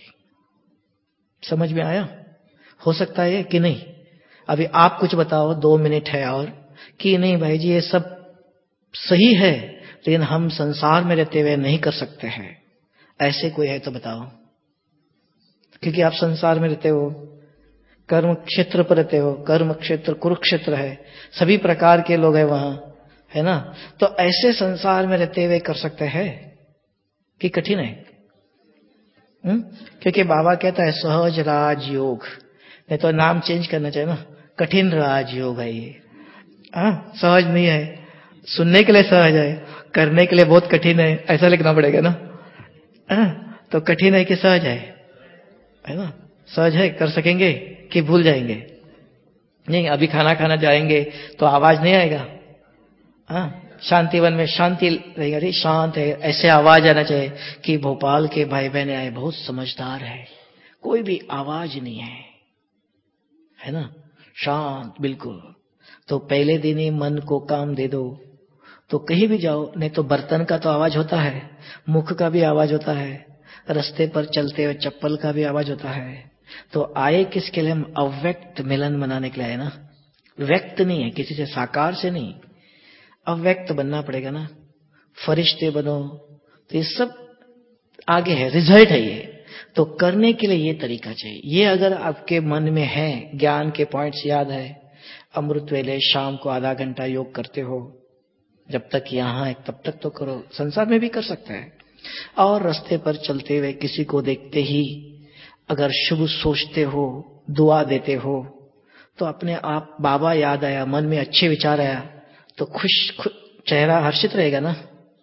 समझ में आया? हो सकता है कि नहीं? अभी आप कुछ बताओ, 2 मिनट है और, कि नहीं भाई जी ये सब सही है, लेकिन हम संसार में रहते हुए नहीं कर सकते हैं, ऐसे कोई है तो बताओ। क्योंकि आप संसार में रहते हो, कर्म क्षेत्र पर रहते हो, कर्म क्षेत्र कुरुक्षेत्र है, सभी प्रकार के लोग हैं वहां, है ना। तो ऐसे संसार में रहते हुए कर सकते हैं कि कठिन है? क्योंकि बाबा कहता है सहज राजयोग, नहीं तो नाम चेंज करना चाहिए ना, कठिन राजयोग है ये। सहज नहीं है, सुनने के लिए सहज है, करने के लिए बहुत कठिन है, ऐसा लिखना पड़ेगा ना। तो कठिन है कि सहज है ना। सहज है, कर सकेंगे कि भूल जाएंगे? नहीं, अभी खाना खाना जाएंगे तो आवाज नहीं आएगा। शांतिवन में शांति रहेगा, अरे शांत है, ऐसे आवाज आना चाहिए कि भोपाल के भाई बहन आए, बहुत समझदार है, कोई भी आवाज नहीं है ना, शांत बिल्कुल। तो पहले दिन ही मन को काम दे दो, तो कहीं भी जाओ, नहीं तो बर्तन का तो आवाज होता है, मुख का भी आवाज होता है, रास्ते पर चलते हुए चप्पल का भी आवाज होता है। तो आए किसके लिए? हम अव्यक्त मिलन मनाने के लिए आए ना, व्यक्त नहीं है, किसी से साकार से नहीं, अव्यक्त बनना पड़ेगा ना। फरिश्ते बनो, तो ये सब आगे है, रिजल्ट है ये। तो करने के लिए ये तरीका चाहिए। ये अगर आपके मन में है, ज्ञान के पॉइंट्स याद है, अमृत वेले शाम को आधा घंटा योग करते हो, जब तक यहाँ है तब तक तो करो, संसार में भी कर सकते हैं। और रास्ते पर चलते हुए किसी को देखते ही अगर शुभ सोचते हो, दुआ देते हो, तो अपने आप बाबा याद आया, मन में अच्छे विचार आया, तो खुश चेहरा हर्षित रहेगा ना।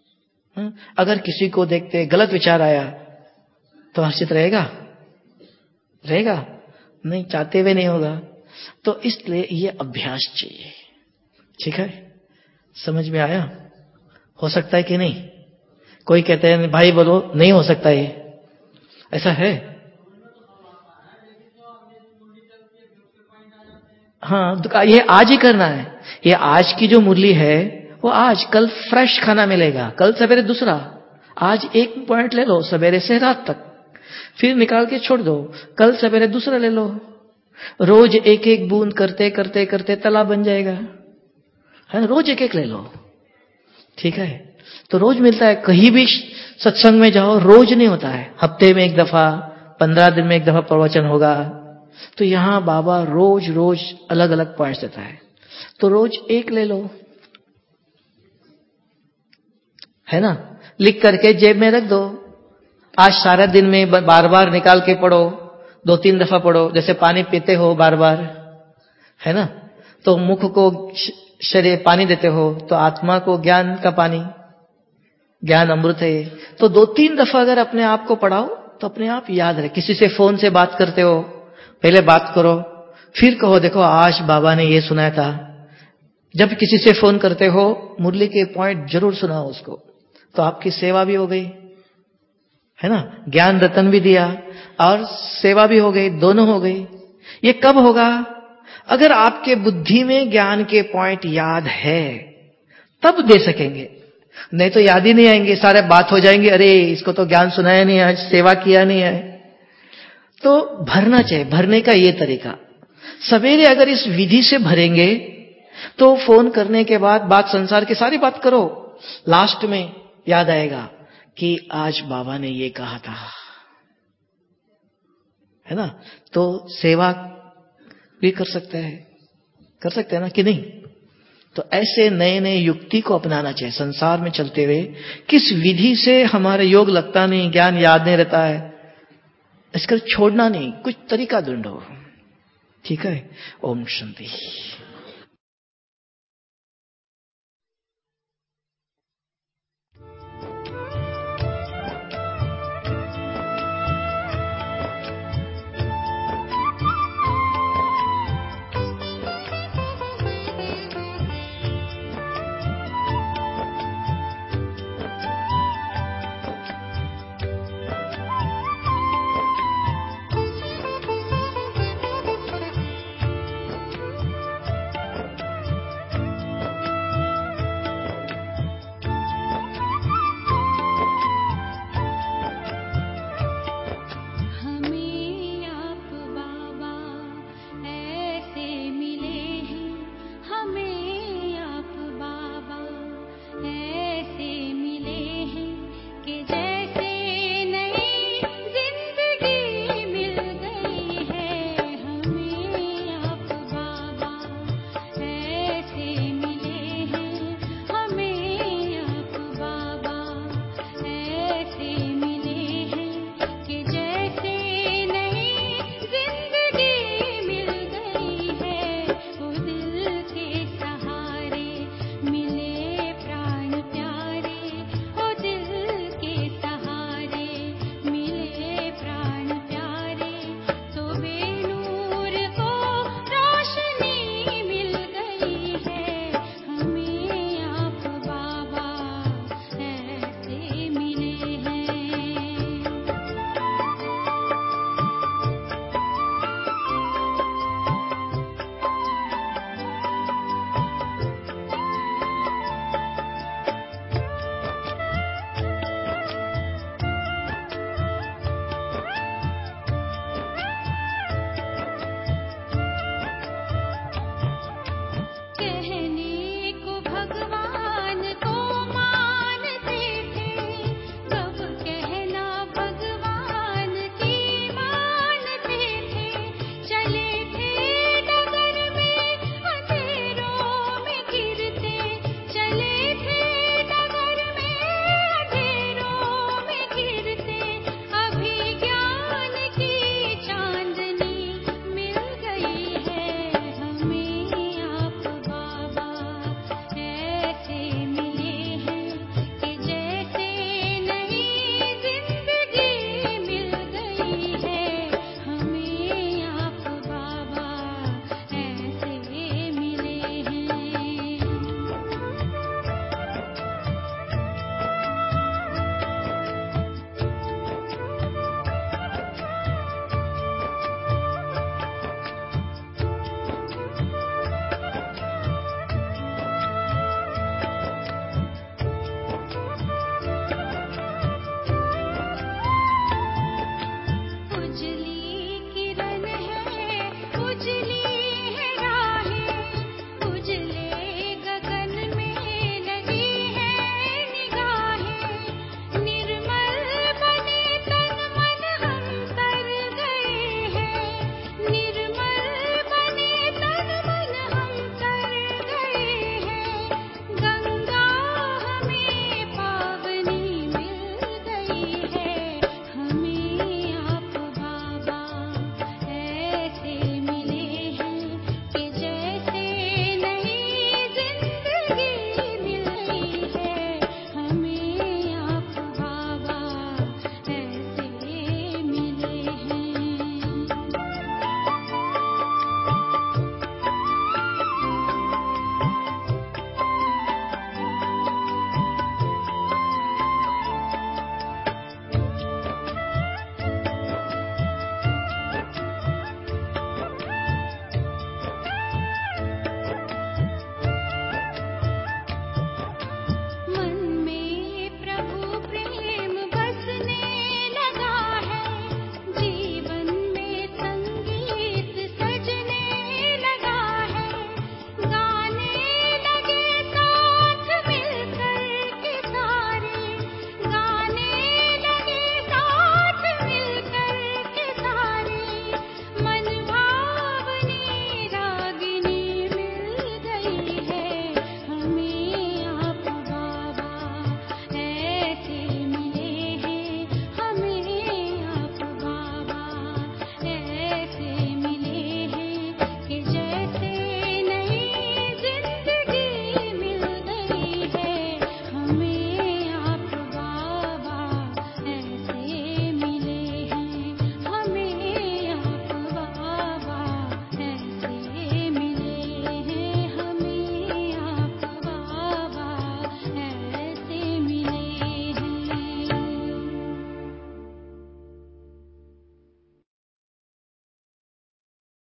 अगर किसी को देखते गलत विचार आया तो हर्षित रहेगा? नहीं, चाहते हुए नहीं होगा। तो इसलिए ये अभ्यास चाहिए। ठीक है, समझ में आया? हो सकता है कि नहीं? कोई कहते हैं भाई बोलो नहीं हो सकता, ये ऐसा है? हाँ, ये आज ही करना है। ये आज की जो मुरली है वो आज, कल फ्रेश खाना मिलेगा, कल सवेरे दूसरा। आज एक पॉइंट ले लो सवेरे से रात तक, फिर निकाल के छोड़ दो, कल सवेरे दूसरा ले लो। रोज एक एक बूंद करते करते करते तालाब बन जाएगा, है ना। रोज एक एक ले लो, ठीक है। तो रोज मिलता है, कहीं भी सत्संग में जाओ रोज नहीं होता है, हफ्ते में एक दफा, 15 दिन में एक दफा प्रवचन होगा। तो यहां बाबा रोज रोज अलग अलग पॉइंट्स देता है, तो रोज एक ले लो, है ना। लिख करके जेब में रख दो। आज सारा दिन में बार बार निकाल के पढ़ो, 2-3 दफा पढ़ो, जैसे पानी पीते हो बार बार, है ना। तो मुख को शरीर पानी देते हो, तो आत्मा को ज्ञान का पानी, ज्ञान अमृत है। तो 2-3 दफा अगर अपने आप को पढ़ाओ तो अपने आप याद रहे। किसी से फोन से बात करते हो, पहले बात करो, फिर कहो देखो आज बाबा ने ये सुनाया था। जब किसी से फोन करते हो मुरली के पॉइंट जरूर सुनाओ उसको, तो आपकी सेवा भी हो गई, है ना। ज्ञान रतन भी दिया और सेवा भी हो गई, दोनों हो गई। ये कब होगा? अगर आपके बुद्धि में ज्ञान के पॉइंट याद है तब दे सकेंगे, नहीं तो याद ही नहीं आएंगे, सारे बात हो जाएंगे, अरे इसको तो ज्ञान सुनाया नहीं, आज सेवा किया नहीं है। तो भरना चाहिए। भरने का ये तरीका, सवेरे अगर इस विधि से भरेंगे तो फोन करने के बाद बात संसार की सारी बात करो, लास्ट में याद आएगा कि आज बाबा ने ये कहा था, है ना। तो सेवा भी कर सकते हैं ना कि नहीं। तो ऐसे नए नए युक्ति को अपनाना चाहिए संसार में चलते हुए। किस विधि से हमारे योग लगता नहीं, ज्ञान याद नहीं रहता है, इसका छोड़ना नहीं, कुछ तरीका ढूंढो। ठीक है। ओम शांति। हमें आप बाबा ऐसे मिले हैं, हमें आप बाबा ऐसे मिले हैं कि